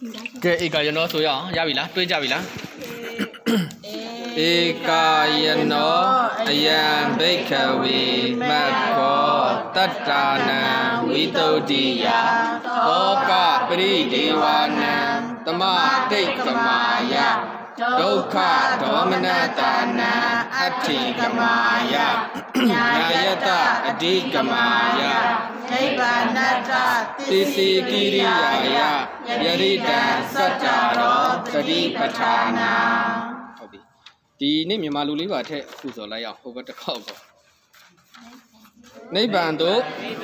cái ý cái nó số ya ya bị lá tôi ya bị lá ý cái nó ayam bakery mà có tất cả na vi tu đi ya có cả bri đi wa na tama tây kamaya Dokha Dominatana Atikamaya Nayata Adikamaya Naibanata Tisi Kiriyaya Yarita Sataro Sadipatana Di niမြန်မာလူလေးပါထက်ခုစော်လိုက်အောင်ဟိုဘက်တစ်ခေါက်ပေါ့နိဗ္ဗာန်တို့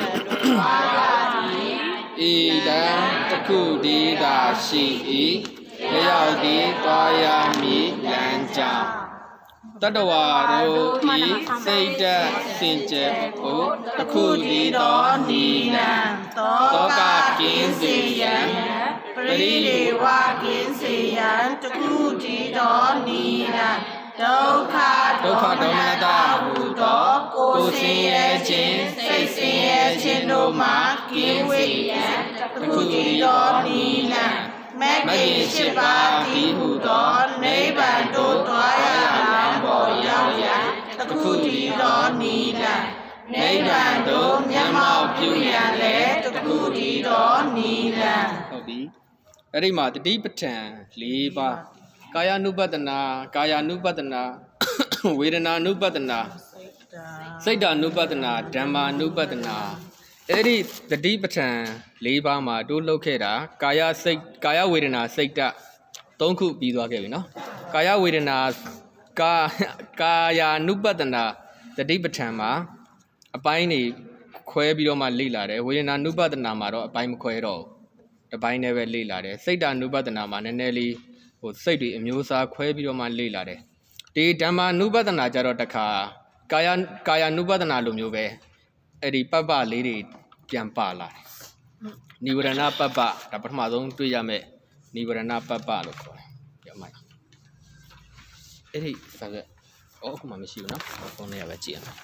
ဤတံတခုဒီသာရှိ၏လျောက်ဒီသွားရမည်လမ်းကြောင်းတတဝါတို့ဤစိတ်ဓာတ်စင်ကြယ်ဖို့တခုဒီတော်နိလန်းသောကကင်းစေရန်ပရိဒေဝကင်းစေရန်တခုဒီတော်နိလန်းဒုက္ခဒေါမနတာဟူသောကိုယ်ဆင်းရဲခြင်းစိတ်ဆင်းရဲခြင်းတို့မှကင်းဝေးရန်တခုဒီတော်နိလန်းမဂ္ဂင်၈ပါးဒီဟုသောနိဗ္ဗာန်တို့တွားရလမ်းပေါ်ရောက်ရန်တခုတည်းသောနိလန်းနိဗ္ဗာန်တို့မျက်မှောက်ပြုရန်လည်းတခုတည်းသောနိလန်းဟုတ်ပြီအဲ့ဒီမှာတတိပဋ္ဌာန်၄ပါးကာယ ानु ပတနာကာယ ानु ပတနာဝေဒနာ ानु ပတနာစိတ်ဓာ ानु ပတနာဓမ္မာ ानु ပတနာအဲ့ဒီတတိပဋ္ဌာန်၄ပါးမှာတို့လှုပ်ခဲ့တာကာယဝေဒနာစိတ်ဓာတ်၃ခုပြီးသွားခဲ့ပြီနော်ကာယဝေဒနာကာယ ानु ပတနာတတိပဋ္ဌာန်မှာအပိုင်းတွေခွဲပြီးတော့မှလေ့လာတယ်ဝေဒနာ ानु ပတနာမှာတော့အပိုင်းမခွဲတော့ဘူးတစ်ပိုင်းနဲ့ပဲလေ့လာတယ်စိတ်ဓာ ानु ပတနာမှာနည်းနည်းလေးဟိုစိတ်တွေအမျိုးအစားခွဲပြီးတော့မှလေ့လာတယ်ဒီဓမ္မာ ानु ပတနာကြတော့တခါကာယ ानु ပတနာလိုမျိုးပဲအဲ့ဒီပပလေးတွေပြန်ပါလာတယ်နိဝရဏပပဒါပထမဆုံးတွေ့ရမယ်နိဝရဏပပလို့ခေါ်တယ်ရမိုက်အဲ့ဒီစာကအခုမှမရှိဘူးနော်ဖုန်းထဲပဲကြည့်ရမယ်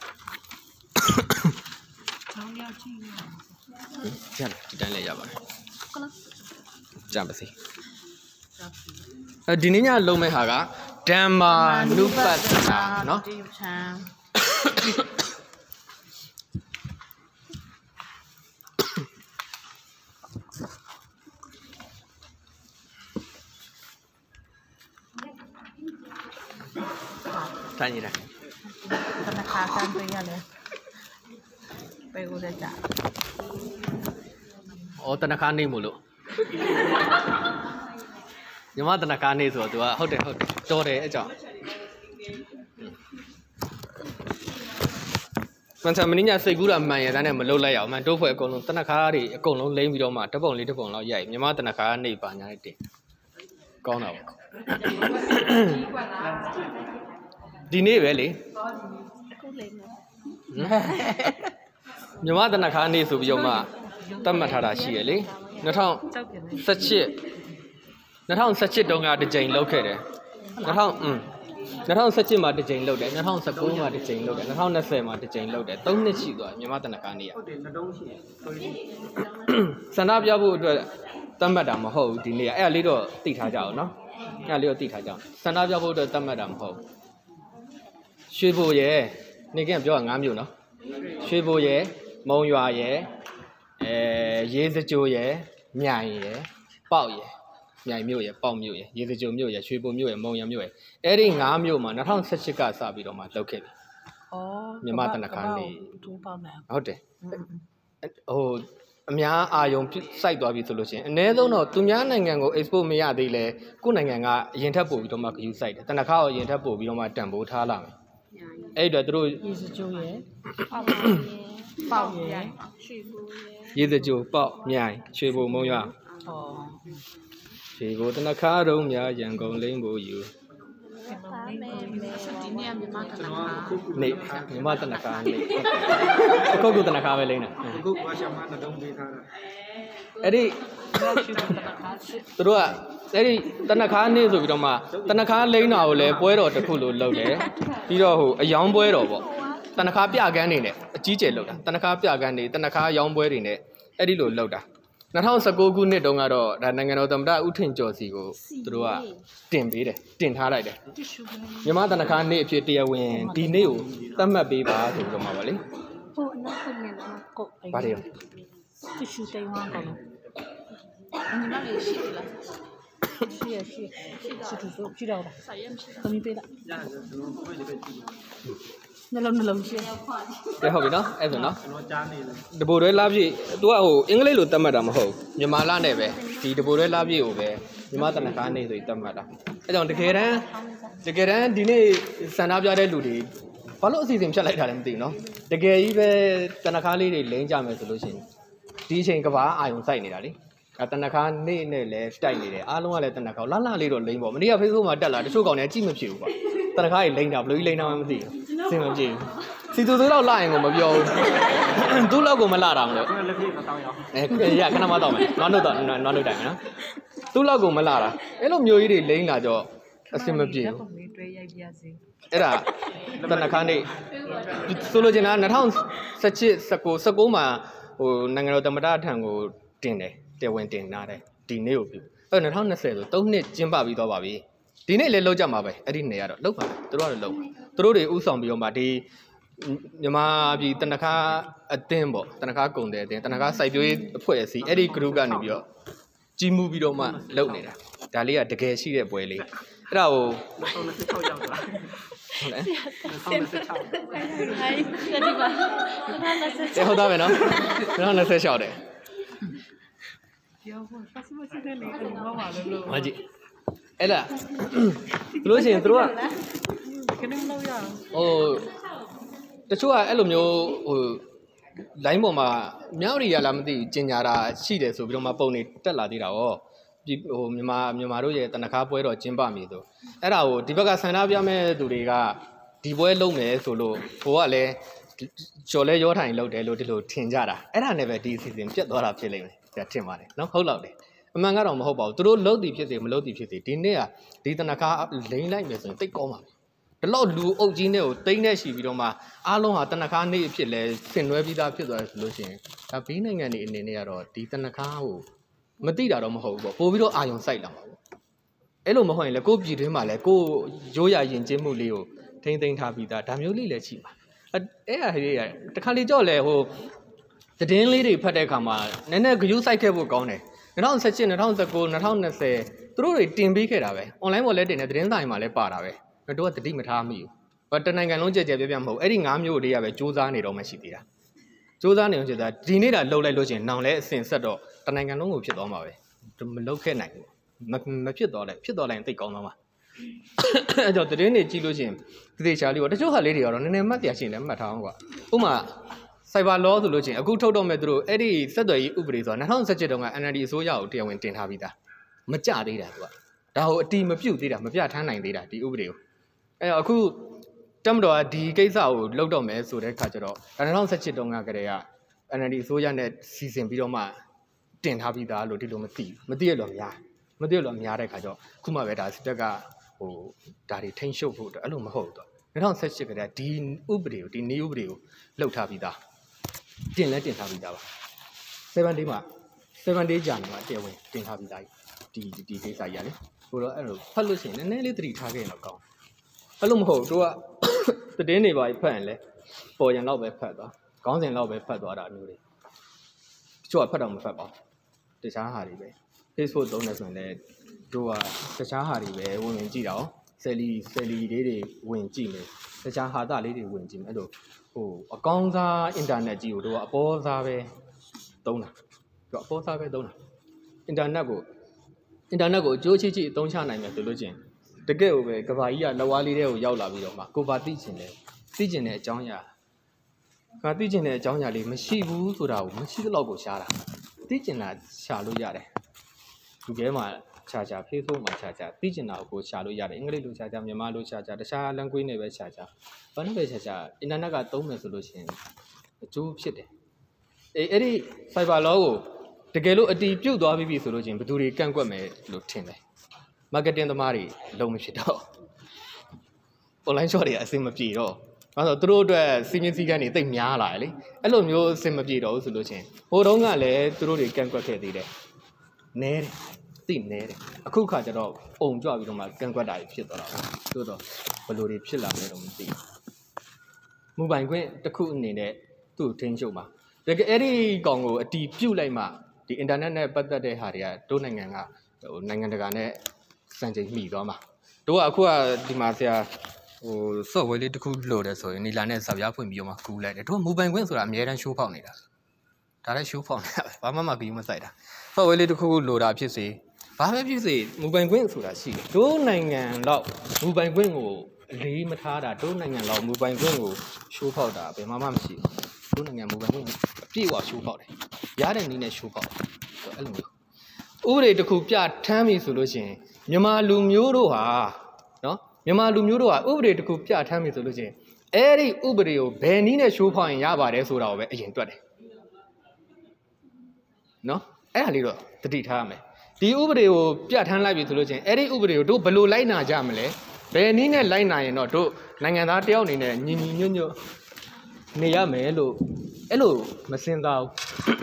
ချောင်းရောက်ကြည့်ရဒီတိုင်းလည်းရပါတယ်ကြပါစေဒီနေ့ညလုံးမဲ့ဟာကဓမ္မာနုပတ္တနာနော်ထိုင်နေတယ်တနခါကန်ပေးရတယ်ပေးဦးတဲ့ကြာအော်တနခါနေမို့လို့ညီမတနခါနေဆိုတော့ तू ကဟုတ်တယ်တော်တယ်အကြောင်းမန်ချမင်းညာစိတ်ကူးတာမှန်ရတဲ့နဲ့မလုတ်လိုက်ရအောင်မန်တို့ဖွဲ့အကုန်လုံးတနခါတွေအကုန်လုံးလိမ့်ပြီးတော့မှတပုံလေးတပုံလောက်ရိုက်ညီမတနခါနေပါညာနဲ့တင်ကောင်းတာပေါ့ဒီနေ့ပဲလေမြမတနခါနေဆိုပြီးတော့မှတတ်မှတ်ထားတာရှိရလေ2017တုန်းကတစ်ကြိမ်လောက်ခဲ့တယ်2017မှာတစ်ကြိမ်လောက်တယ်2019မှာတစ်ကြိမ်လောက်တယ်2020မှာတစ်ကြိမ်လောက်တယ်3နှစ်ရှိသွားမြမတနခါနေရဟုတ်တယ်နှတုံးရှိတယ်စန္ဒပြဖို့အတွက်တတ်မှတ်တာမဟုတ်ဘူးဒီနေ့အဲ့ဒါလေးတော့သိထားကြအောင်နော်အဲ့ဒါလေးတော့သိထားကြအောင်စန္ဒပြဖို့အတွက်တတ်မှတ်တာမဟုတ်ရွှေဘိုရဲ့နေကပြောတာ5မျိုးနော်ရွှေဘိုရဲ့မုံရွာရဲ့ရေးစကြိုရဲ့မြိုင်ရဲ့ပေါက်ရဲ့မြိုင်မြို့ရဲ့ပေါက်မြို့ရဲ့ရေးစကြိုမြို့ရဲ့ရွှေဘိုမြို့ရဲ့မုံရွာမြို့ရဲ့အဲ့ဒီ5မျိုးမှာ2018ကစပြီးတော့မှလောက်ခဲ့ပြီဩမြန်မာတနခါနေ2ပေါက်နဲ့ဟုတ်တယ်ဟိုအများအာယုံစိုက်သွားပြီဆိုလို့ရှိရင်အနည်းဆုံးတော့သူများနိုင်ငံကို export မရသေးလဲကိုယ့်နိုင်ငံကအရင်ထက်ပို့ပြီးတော့မှဂရုစိုက်တယ်တနခါကိုအရင်ထက်ပို့ပြီးတော့မှတန်ဖိုးထားလာမယ်အဲ့တော့သူတို့ရေစကြိုရဲ့ပေါက်ရဲ့ရွှေဘိုရဲ့ရေစကြိုပေါက်မြိုင်ရွှေဘိုမုံရွာရွှေဘိုတနခါတုံးများရန်ကုန်လိမ့်ဖို့ယူဒီနေ့မြန်မာတနခါနေမြန်မာတနခါနေအခုကတနခါပဲလိမ့်တာအခုဘာရှာမနှတုံးပေးထားတာအဲ့ဒီသူတို့ကအဲ့ဒီတနခါနေဆိုပြီးတော့မှတနခါလိမ့်တာကိုလည်းပွဲတော်တစ်ခုလို့လုပ်တယ်ပြီးတော့ဟိုအယောင်ပွဲတော်ပေါ့တနခါပြကန်းနေနဲ့အကြီးကျယ်လုပ်တာတနခါပြကန်းနေတနခါရောင်းပွဲတွေနဲ့အဲ့ဒီလိုလုပ်တာ 2019 ခုနှစ်တုန်းကတော့ဒါနိုင်ငံတော်သမ္မတဦးထင်ကျော်စီကိုသူတို့ကတင်ပေးတယ်တင်ထားလိုက်တယ်မြန်မာတနခါနေ့အဖြစ်တရားဝင်ဒီနေ့ကိုသတ်မှတ်ပေးပါဆိုပြီးတော့မှာပါလေဟုတ်အနောက်ကနေကုတ်ဘာတွေတီရှူတိုင်ဝမ်ကောညီမလေးရှိလားရှိသူဆိုကြည့်တော့သမီးပေးတာနှလုံးရှိတယ်ဟုတ်ပြီနော်အဲ့ဆိုနော်တပိုတွဲလားပြည့် तू ကဟိုအင်္ဂလိပ်လိုသတ်မှတ်တာမဟုတ်မြန်မာလနဲ့ပဲဒီတပိုတွဲလားပြည့်ကိုပဲမြန်မာတနခါနေ့ဆိုပြီးသတ်မှတ်တာအဲ့ကြောင့်တကယ်တမ်းဒီနေ့စန္ဒပြတဲ့လူတွေဘာလို့အစီအစဉ်ဖြတ်လိုက်တာလဲမသိဘူးနော်တကယ်ကြီးပဲတနခါလေးတွေလိမ့်ကြမယ်ဆိုလို့ရှိရင်ဒီအချိန်ကဘာအာယုံစိုက်နေတာလေတနခါနေ့နဲ့လည်းတိုက်နေတယ်အားလုံးကလည်းတနခါလှလှလေးတော့လိမ့်ပေါ့မနေ့က Facebook မှာတက်လာတချို့ကောင်တွေကြည့်မဖြစ်ဘူးကွာတနခါကြီးလိမ့်တာဘယ်လိုကြီးလိမ့်တာမှမသိဘူးစင်မပြေဘူးစီသူဆိုတော့လာရင်ကိုမပြောဘူးသူ့လောက်ကိုမလာတာမလို့လက်ပြမတောင်းရအောင်ရခဏမှတော့မယ်နွားနှုတ်တိုင်မယ်နော်သူ့လောက်ကိုမလာတာအဲ့လိုမျိုးကြီးတွေလိမ့်လာတော့အစင်မပြေဘူးတွဲရိုက်ပြစေအဲ့ဒါတနခါနေ့ဆိုလိုချင်တာ2017 19မှာဟိုနိုင်ငံတော်သမ္မတထံကိုတင်တယ်တရားဝင်တင်ထားတယ်ဒီနေ့ကိုပြုအဲ့2020ဆို3နှစ်ကျင်းပပြီးတော့ပါပြီဒီနေ့လည်းလောက်ကြမှာပဲအဲ့ဒီနေရတော့လောက်ပါသူတို့ကတော့လောက်သူတို့တွေဥဆောင်ပြီးတော့မှဒီမြန်မာပြည်တနခါအတင်းပေါ့တနခါကုံတဲ့အတင်းတနခါစိုက်ပျိုးရေးအဖွဲ့အစည်းအဲ့ဒီ group ကနေပြီးတော့ကြီးမှုပြီးတော့မှလုပ်နေတာဒါလေးကတကယ်ရှိတဲ့ပွဲလေးအဲ့ဒါကို 2026ရောက်သွားဟုတ်လဲ 2026 ဟုတ်သားပဲနော်2026တဲ့ပြောဖို့ပတ်စမစစ်တဲ့လေကမမလို့မကြီးအဲ့လားသူလို့ရှိရင်သူတို့ကကနေမလို့ရဟိုတချို့ကအဲ့လိုမျိုးဟို line ပေါ်မှာမြောက်ရီရလားမသိကျင်ညာတာရှိတယ်ဆိုပြီးတော့မှပုံနေတက်လာသေးတာရောဒီဟိုမြန်မာတို့ရဲ့တနခါပွဲတော်ကျင်းပမည်ဆိုအဲ့ဒါကိုဒီဘက်ကဆန္ဒပြမဲ့သူတွေကဒီပွဲလုံးမယ်ဆိုလို့ဟိုကလည်းကျော်လဲရောထိုင်လုပ်တယ်လို့ဒီလိုထင်ကြတာအဲ့ဒါနဲ့ပဲဒီအစီအစဉ်ပြတ်သွားတာဖြစ်လိမ့်မယ်ဒါထင်ပါတယ်နော်ဟုတ်လောက်တယ်အမှန်ကတော့မဟုတ်ပါဘူးသူတို့လုပ်တည်ဖြစ်စေမလုပ်တည်ဖြစ်စေဒီနေ့ကဒီတနခါလိမ့်လိုက်မယ်ဆိုရင်တိတ်ကောင်းပါပြီဒီလောက်လူအုပ်ကြီးနဲ့ကိုတိမ့်နဲ့ရှိပြီးတော့မှအားလုံးဟာတနခါနေ့အဖြစ်လဲဆင်နွှဲပြီးသားဖြစ်သွားတယ်ဆိုလို့ရှိရင်ဒါဘေးနိုင်ငံတွေအနေနဲ့ကတော့ဒီတနခါကိုမသိတာတော့မဟုတ်ဘူးပေါ့ပို့ပြီးတော့အာယုံစိုက်လာမှာပေါ့အဲ့လိုမဟုတ်ရင်လေကိုပြည်တွင်းမှာလဲကိုရိုးရရင်ကျင်းမှုလေးကိုထိမ့်သိမ်းထားပြီးသားဒါမျိုးလေးလည်းရှိပါအဲ့ဟာလေးတခါလေကြော့လဲဟိုသတင်းလေးတွေဖတ်တဲ့အခါမှာနည်းနည်းဂရုစိုက်ခဲ့ဖို့ကောင်းတယ်2017 2019 2020သူတို့တွေတင်ပေးခဲ့တာပဲ online ပေါ်လဲတင်တယ်သတင်းစာတွေမှာလဲပါတာပဲတို့ကတတိမထားမိဘူးဘာတနိုင်ငံလုံးကြက်ကြက်ပြပြမဟုတ်အဲ့ဒီ9မျိုးလေးကပဲစူးစမ်းနေတော့မှရှိသေးတာစူးစမ်းနေအောင်ကျတာဒီနေ့တာလှုပ်လိုက်လို့ချင်းနောင်လဲအစင်ဆက်တော့တနိုင်ငံလုံးကိုဖြစ်သွားမှာပဲမလှုပ်ခဲ့နိုင်ဘူးမဖြစ်သွားလဲဖြစ်သွားလိုက်ရင်သိကောင်းသွားမှာအဲ့တော့သတင်းတွေကြည့်လို့ချင်းသေချာလေးပေါ့တချို့ဟာလေးတွေကတော့နည်းနည်းမှတ်ပြရှင်လည်းမှတ်ထားအောင်ကွာဥပမာCyber law ဆိုလို့ချင်းအခုထုတ်တော့မဲ့သူတို့အဲ့ဒီစက်သွယ်ရေးဥပဒေဆိုတာ2017တုန်းက NLD အစိုးရကိုတရားဝင်တင်ထားပြီးသားမကြသေးတာသူကဒါဟိုအတီမပြုတ်သေးတာမပြထမ်းနိုင်သေးတာဒီဥပဒေကိုအဲ့တော့အခုတမတော်ကဒီကိစ္စကိုလှုပ်တော့မယ်ဆိုတဲ့ခါကျတော့2017တုန်းကကတည်းက NLD အစိုးရနဲ့စီစဉ်ပြီးတော့မှတင်ထားပြီးသားလို့ဒီလိုမသိရလို့များတဲ့ခါကျတော့ခုမှပဲဒါစစ်တပ်ကဟိုဒါတွေထိန်းချုပ်ဖို့အဲ့လိုမဟုတ်တော့2018ကတည်းကဒီဥပဒေကိုဒီနည်းဥပဒေကိုလှုပ်ထားပြီးသားတင်ထားပြီးသားပါ7 day မှာ7 day ကြာနေမှာတရားဝင်တင်ထားပြီးသားဒီကိစ္စကြီးရတယ်ဟိုတော့အဲ့လိုဖတ်လို့ရှိရင်နည်းနည်းလေးသတိထားခဲ့ရင်တော့ကောင်းအဲ့လိုမဟုတ်တို့ကသတင်းတွေပါဖတ်ရင်လဲပေါ်ရင်တော့ပဲဖတ်သွားခေါင်းစဉ်တော့ပဲဖတ်သွားတာမျိုးတွေတချို့ကဖတ်တော့မဖတ်ပါဘူးတခြားဟာတွေပဲ Facebook သုံးနေဆိုရင်လည်းတို့ကတခြားဟာတွေပဲဝင်ကြည့်တာဆယ်လီလေးတွေဝင်ကြည့်မယ်တခြားဟာတာလေးတွေဝင်ကြည့်မယ်အဲ့လိုဟိုအကောင်းစားအင်တာနက်ကြီးကိုတို့ကအပေါ်စားပဲသုံးတာတို့အပေါ်စားပဲသုံးတာအင်တာနက်ကိုအကျိုးချစ်အသုံးချနိုင်မယ်ဆိုလို့ချင်းတကယ်ကိုပဲကဘာကြီးကလက်ဝါးလေးတွေကိုရောက်လာပြီးတော့မှကိုဘာသိကျင်တဲ့အကြောင်းအရာလေးမရှိဘူးဆိုတာကိုမရှိသလောက်ကိုရှားတာသိကျင်တာရှာလို့ရတယ်ဒီထဲမှာရှာ Facebook မှာရှာသိကျင်တာကိုရှာလို့ရတယ်အင်္ဂလိပ်လိုရှာမြန်မာလိုရှာတခြား language နဲ့ပဲရှာဘာနဲ့ပဲရှာအင်တာနက်ကသုံးမယ်ဆိုလို့ရှိရင်အကျိုးဖြစ်တယ်အဲ့ဒီ cyber law ကိုတကယ်လို့အတီးပြုတ်သွားပြီဆိုလို့ချင်းဘယ်သူတွေကန့်ကွက်မယ်လို့ထင်တယ် marketing သမားတွေလုံးမဖြစ်တော့ online shop တွေအဆင်မပြေတော့ဘာလို့သူတို့အတွက်စီမင်းစည်းကမ်းတွေတိတ်များလာတယ်လေအဲ့လိုမျိုးအဆင်မပြေတော့ဘူးဆိုလို့ချင်းဟိုတုန်းကလည်းသူတို့တွေကန့်ကွက်ခဲ့သေးတယ်နဲတယ်သိနဲတယ်အခုခါကျတော့ပုံကြွပြီးတော့မှကန့်ကွက်တာဖြစ်သွားတာဆိုတော့ဘယ်လိုတွေဖြစ်လာလဲတော့မသိဘူးမူပိုင်ခွင့်တစ်ခုအနေနဲ့သူ့ထင်းချုပ်မှာတကယ်အဲ့ဒီကောင်ကိုအတီးပြုတ်လိုက်မှဒီအင်တာနက်နဲ့ပတ်သက်တဲ့ဟာတွေကတို့နိုင်ငံကဟိုနိုင်ငံတကာနဲ့စံချိန်မှီသွားမှာတို့ကအခုကဒီမှာဆရာဟို software လေးတစ်ခုလိုတယ်ဆိုရင်နီလာနဲ့စာပြဖွင့်ပြီးတော့မှကူးလိုက်တယ်တို့ကမူပိုင်ခွင့်ဆိုတာအများတန်းရှိုးဖောက်နေတာဒါလည်းရှိုးဖောက်နေတာဘာမှမပြီးမဆိုင်တာ software လေးတစ်ခုလိုတာဖြစ်စေဘာပဲဖြစ်စေမူပိုင်ခွင့်ဆိုတာရှိတယ်တို့နိုင်ငံတော့မူပိုင်ခွင့်ကိုအလေးမထားတာတို့နိုင်ငံတော့မူပိုင်ခွင့်ကိုရှိုးဖောက်တာဘယ်မှမရှိဘူးတို့နိုင်ငံမူပိုင်ခွင့်အပြည့်အဝရှိုးဖောက်တယ်ရတဲ့နည်းနဲ့ရှိုးဖောက်တယ်အဲ့လိုမျိုးဥပဒေတစ်ခုပြထမ်းပြီဆိုလို့ရှိရင်မြန်မာလူမျိုးတို့ဟာနော်မြန်မာလူမျိုးတို့ဟာဥပဒေတစ်ခုပြထမ်းပြီဆိုလို့ရှိရင်အဲ့ဒီဥပဒေကိုဘယ်နည်းနဲ့ရှိုးဖောက်ရင်ရပါတယ်ဆိုတာကိုပဲအရင်တွက်တယ်နော်အဲ့ဒါလေးတော့တတိထားရမယ်ဒီဥပဒေကိုပြထမ်းလိုက်ပြီဆိုလို့ရှိရင်အဲ့ဒီဥပဒေကိုတို့ဘယ်လိုလိုက်နာကြမလဲဘယ်နည်းနဲ့လိုက်နာရင်တော့တို့နိုင်ငံသားတယောက်အနေနဲ့ညီညီညွတ်ညွတ်နေရမယ်လို့အဲ့လိုမစင်သားဘူး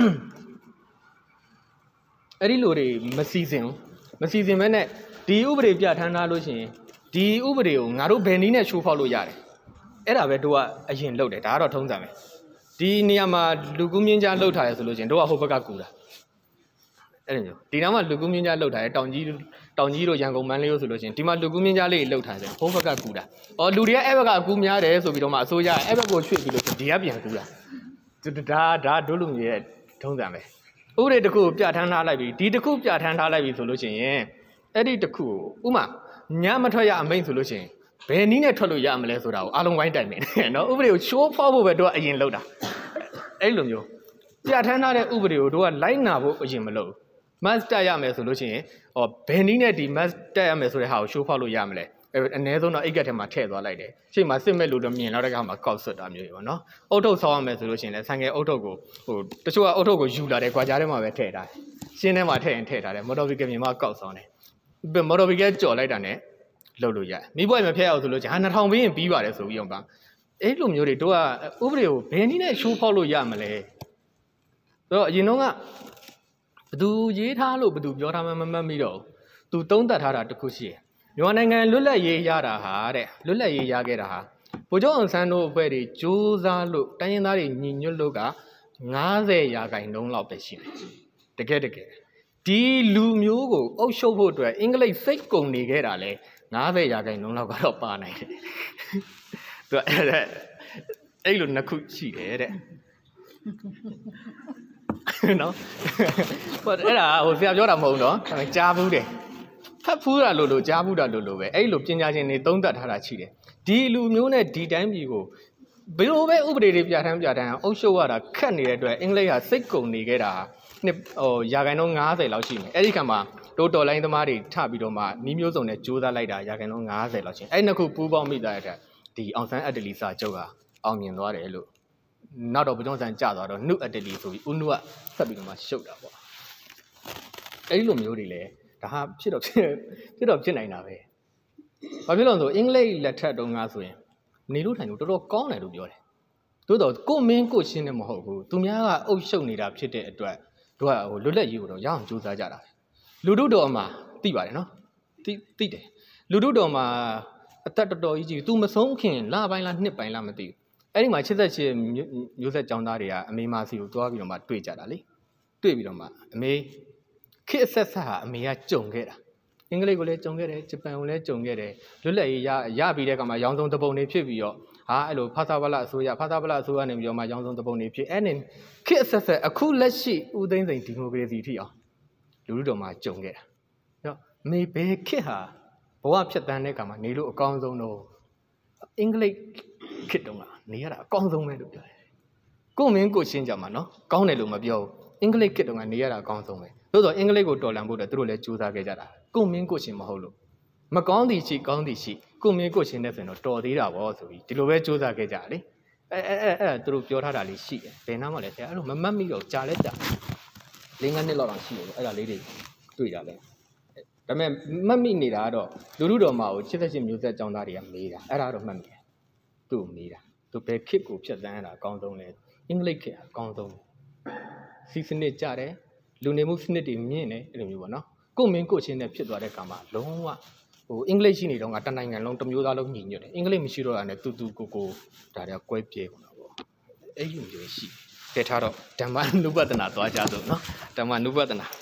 အဲ့ဒီလိုတွေမစီစဉ်မဲနဲ့ဒီဥပဒေပြထမ်းထားလို့ရှိရင်ဒီဥပဒေကိုငါတို့ဘယ်နည်းနဲ့ချိုးဖောက်လို့ရတယ်အဲ့ဒါပဲတို့ကအရင်လုပ်တယ်ဒါကတော့ထုံးစံပဲဒီနေရာမှာလူကူးမြင့်ကြားလှုပ်ထားရဆိုလို့ရှိရင်တို့ကဟိုဘက်ကကူတာအဲ့လိုမျိုးဒီနောက်မှာလူကူးမြင့်ကြားလှုပ်ထားရတောင်ကြီးတို့ရန်ကုန်မန်းလေးတို့ဆိုလို့ရှိရင်ဒီမှာလူကူးမြင့်ကြားလေးလှုပ်ထားတယ်ဟိုဘက်ကကူတာအော်လူတွေကအဲ့ဘက်ကအကူများတယ်ဆိုပြီးတော့မှအစိုးရအဲ့ဘက်ကိုရွှေ့ပြီးလို့ဒီကပြန်ကူတာဒါတို့လူမျိုးရဲ့ထုံးစံပဲဥပဒေတစ်ခုပြထမ်းထားလိုက်ပြီဒီတစ်ခုပြထမ်းထားလိုက်ပြီဆိုလို့ရှိရင်အဲ့ဒီတစ်ခုဥမာညမထွက်ရအမိန့်ဆိုလို့ရှိရင်ဘယ်နည်းနဲ့ထွက်လို့ရမလဲဆိုတာကိုအားလုံးဝိုင်းတိုင်နေတယ်နော်ဥပဒေကိုချိုးဖောက်ဖို့ပဲတို့ကအရင်လုပ်တာအဲ့လိုမျိုးပြထမ်းထားတဲ့ဥပဒေကိုတို့ကလိုက်နာဖို့အရင်မလုပ်ဘူး must တက်ရမယ်ဆိုလို့ရှိရင်ဘယ်နည်းနဲ့ဒီ must တက်ရမယ်ဆိုတဲ့ဟာကိုချိုးဖောက်လို့ရမလဲအနည်းဆုံးတော့အိတ်ကက်ထဲမှာထည့်သွားလိုက်တယ်ရှေ့မှာစစ်မဲ့လို့တော့မြင်တော့တဲ့ခါမှာကောက်ဆွတ်တာမျိုးတွေပေါ့နော်အုတ်ထုတ်ဆောင်းရမယ်ဆိုလို့ရှိရင်လည်းဆိုင်ကယ်အုတ်ထုတ်ကိုတချို့ကအုတ်ထုတ်ကိုယူလာတယ်ကွာကြားထဲမှာပဲထည့်ထားတယ်ရှင်းထဲမှာထည့်ရင်ထည့်ထားတယ်မော်တော်ဘီကမြင်မှာကောက်ဆောင်းတယ်မော်တော်ဘီကကြော်လိုက်တာနဲ့လှုပ်လို့ရတယ်မိဘွယ်မဖျက်အောင်ဆိုလို့ချင်းဟာ2000ပေးရင်ပြီးပါတယ်ဆိုပြီးတော့ပါအဲ့လိုမျိုးတွေတို့ကဥပဒေကိုဘယ်နည်းနဲ့ချိုးဖောက်လို့ရမလဲဆိုတော့အရင်တော့ကဘသူရေးထားလို့ဘသူပြောထားမှမမှတ်မိတော့သူသုံးသပ်ထားတာတခုရှိတယ်မြန်မာနိုင်ငံလွတ်လပ်ရေးရတာဟာတဲ့လွတ်လပ်ရေးရခဲ့တာဟာဗိုလ်ချုပ်အောင်ဆန်းတို့အဖွဲ့တွေစူးစမ်းလို့တိုင်းရင်းသားတွေညီညွတ်လို့က90%လောက်ပဲရှိတယ်တကယ်ဒီလူမျိုးကိုအုပ်ချုပ်ဖို့အတွက်အင်္ဂလိပ်စိတ်ကုန်နေခဲ့တာလဲ90%လောက်ကတော့ပါနိုင်တယ်သူအဲ့လိုနှစ်ခုရှိတယ်တဲ့နော်ဟုတ်အဲ့ဒါဟိုဆရာပြောတာမဟုတ်နော်ကြားဘူးတယ်ဖတ်ဖူးတာလို့ကြားဘူးတာလို့ပဲအဲ့လိုပညာရှင်တွေသုံးသပ်ထားတာရှိတယ်ဒီလူမျိုးနဲ့ဒီတိုင်းပြည်ကိုဘယ်လိုပဲဥပဒေတွေပြဋ္ဌာန်းအုပ်ချုပ်ရတာခက်နေတဲ့အတွက်အင်္ဂလိပ်ဟာစိတ်ကုန်နေခဲ့တာနှစ်ရာခိုင်နှုန်း90လောက်ရှိမယ်အဲ့ဒီခါမှာတို့တော်လိုင်းသမားတွေထပြီးတော့မှနီးမျိုးစုံနဲ့ကြိုးစားလိုက်တာရာခိုင်နှုန်း90လောက်ရှိအဲ့နှစ်ခုပူးပေါင်းမိတဲ့အတွက်ဒီအောင်ဆန်းအတ္တလီစာချုပ်ဟာအောင်မြင်သွားတယ်လို့နောက်တော့ဗကြုံဆန်ကြသွားတော့နှုတ်အတ္တလီဆိုပြီးဦးနှုတ်ကဆက်ပြီးတော့မှရှုပ်တာပေါ့အဲ့ဒီလိုမျိုးတွေလေဒါဟာဖြစ်နိုင်တာပဲဘာဖြစ်လို့လဲဆိုအင်္ဂလိပ်လက်ထက်တုန်းကဆိုရင်နေလို့ထိုင်လို့တော်တော်ကောင်းတယ်လို့ပြောတယ်သို့တော့ကိုမင်းကိုရှင်းနေမဟုတ်ဘူးသူများကအုပ်ရှုပ်နေတာဖြစ်တဲ့အတွက်တို့ကဟိုလွတ်လပ်ရေးကိုတော့ရအောင်ကြိုးစားကြတာလူတို့တော်မှာသိပါတယ်နော်သိတယ်လူတို့တော်မှာအသက်တော်ကြီး तू မဆုံးခင်လပိုင်းလားနှစ်ပိုင်းလားမသိဘူးအဲ့ဒီမှာ88မျိုးဆက်ကျောင်းသားတွေကအမေမာစီကိုတွားပြီးတော့မှတွေ့ကြတာလေတွေ့ပြီးတော့မှအမေခေတ်ဆက်ဟာအမေကကြုံခဲ့တာအင်္ဂလိပ်ကိုလည်းကြုံခဲ့တယ်ဂျပန်ကိုလည်းကြုံခဲ့တယ်လွတ်လပ်ရေးရပြီးတဲ့အခါမှာရောင်စုံတပုံတွေဖြစ်ပြီးတော့ဟာအဲ့လိုဖာသာဗလအစိုးရနေပြီးတော့မှရောင်စုံတပုံတွေဖြစ်အဲ့နေခေတ်ဆက်အခုလက်ရှိဦးသိန်းစိန်ဒီမိုကရေစီထိအောင်လူတို့တော်မှာကြုံခဲ့တာနော်မေဘယ်ခေတ်ဟာဘဝဖြတ်တန်းတဲ့အခါမှာနေလို့အကောင်းဆုံးတော့အင်္ဂလိပ်ခေတ်တုန်းကနေရတာအကောင်းဆုံးပဲလို့ပြောတယ်ကိုမင်းကိုရှင်းကြမှာနော်ကောင်းတယ်လို့မပြောဘူးအင်္ဂလိပ်ခေတ်တုန်းကနေရတာအကောင်းဆုံးပဲသို့တော့အင်္ဂလိပ်ကိုတော်လှန်ဖို့တော့သူတို့လည်းကြိုးစားခဲ့ကြတာကိုမင်းကိုရှင်းမဟုတ်လို့မကောင်းသည်ရှိကောင်းသည်ရှိကိုမင်းကိုရှင်းတဲ့ဆိုရင်တော့တော်သေးတာပေါ့ဆိုပြီးဒီလိုပဲကြိုးစားခဲ့ကြတာလေအဲ့သူတို့ပြောထားတာလေးရှိတယ်ဘယ်နားမှလည်းဆရာအဲ့လိုမမှတ်မိတော့ကြားလဲကြား၄-၅နှစ်လောက်ရှိတယ်အဲ့ဒါလေးတွေတွေ့တာလဲဒါပေမဲ့မှတ်မိနေတာကတော့လူလူတော်မှာကို88မျိုးဆက်ចောင်းသားတွေကမေးတာအဲ့ဒါတော့မှတ်မိတယ်သူ့ကိုမေးတာသူပဲခစ်ကိုဖြတ်သန်းတာအကောင်းဆုံးလေအင်္ဂလိပ်ခေတ်အကောင်းဆုံးစီစနစ်ကြတယ်လူနေမှုစနစ်တွေမြင့်တယ်အဲ့လိုမျိုးပေါ့နော်ကိုမင်းကိုချင်းနဲ့ဖြစ်သွားတဲ့ကံမှာလုံးဝဟိုအင်္ဂလိပ်ရှိနေတော့ကတနိုင်ငံလုံးတစ်မျိုးသားလုံးညီညွတ်တယ်အင်္ဂလိပ်မရှိတော့တာနဲ့တူတူကိုဒါတွေကကွဲပြေကုန်တာပေါ့အဲ့ဒီမျိုးရှိကဲထားတော့ဓမ္မနုပဒနာသွားကြစို့နော်ဓမ္မနုပဒနာ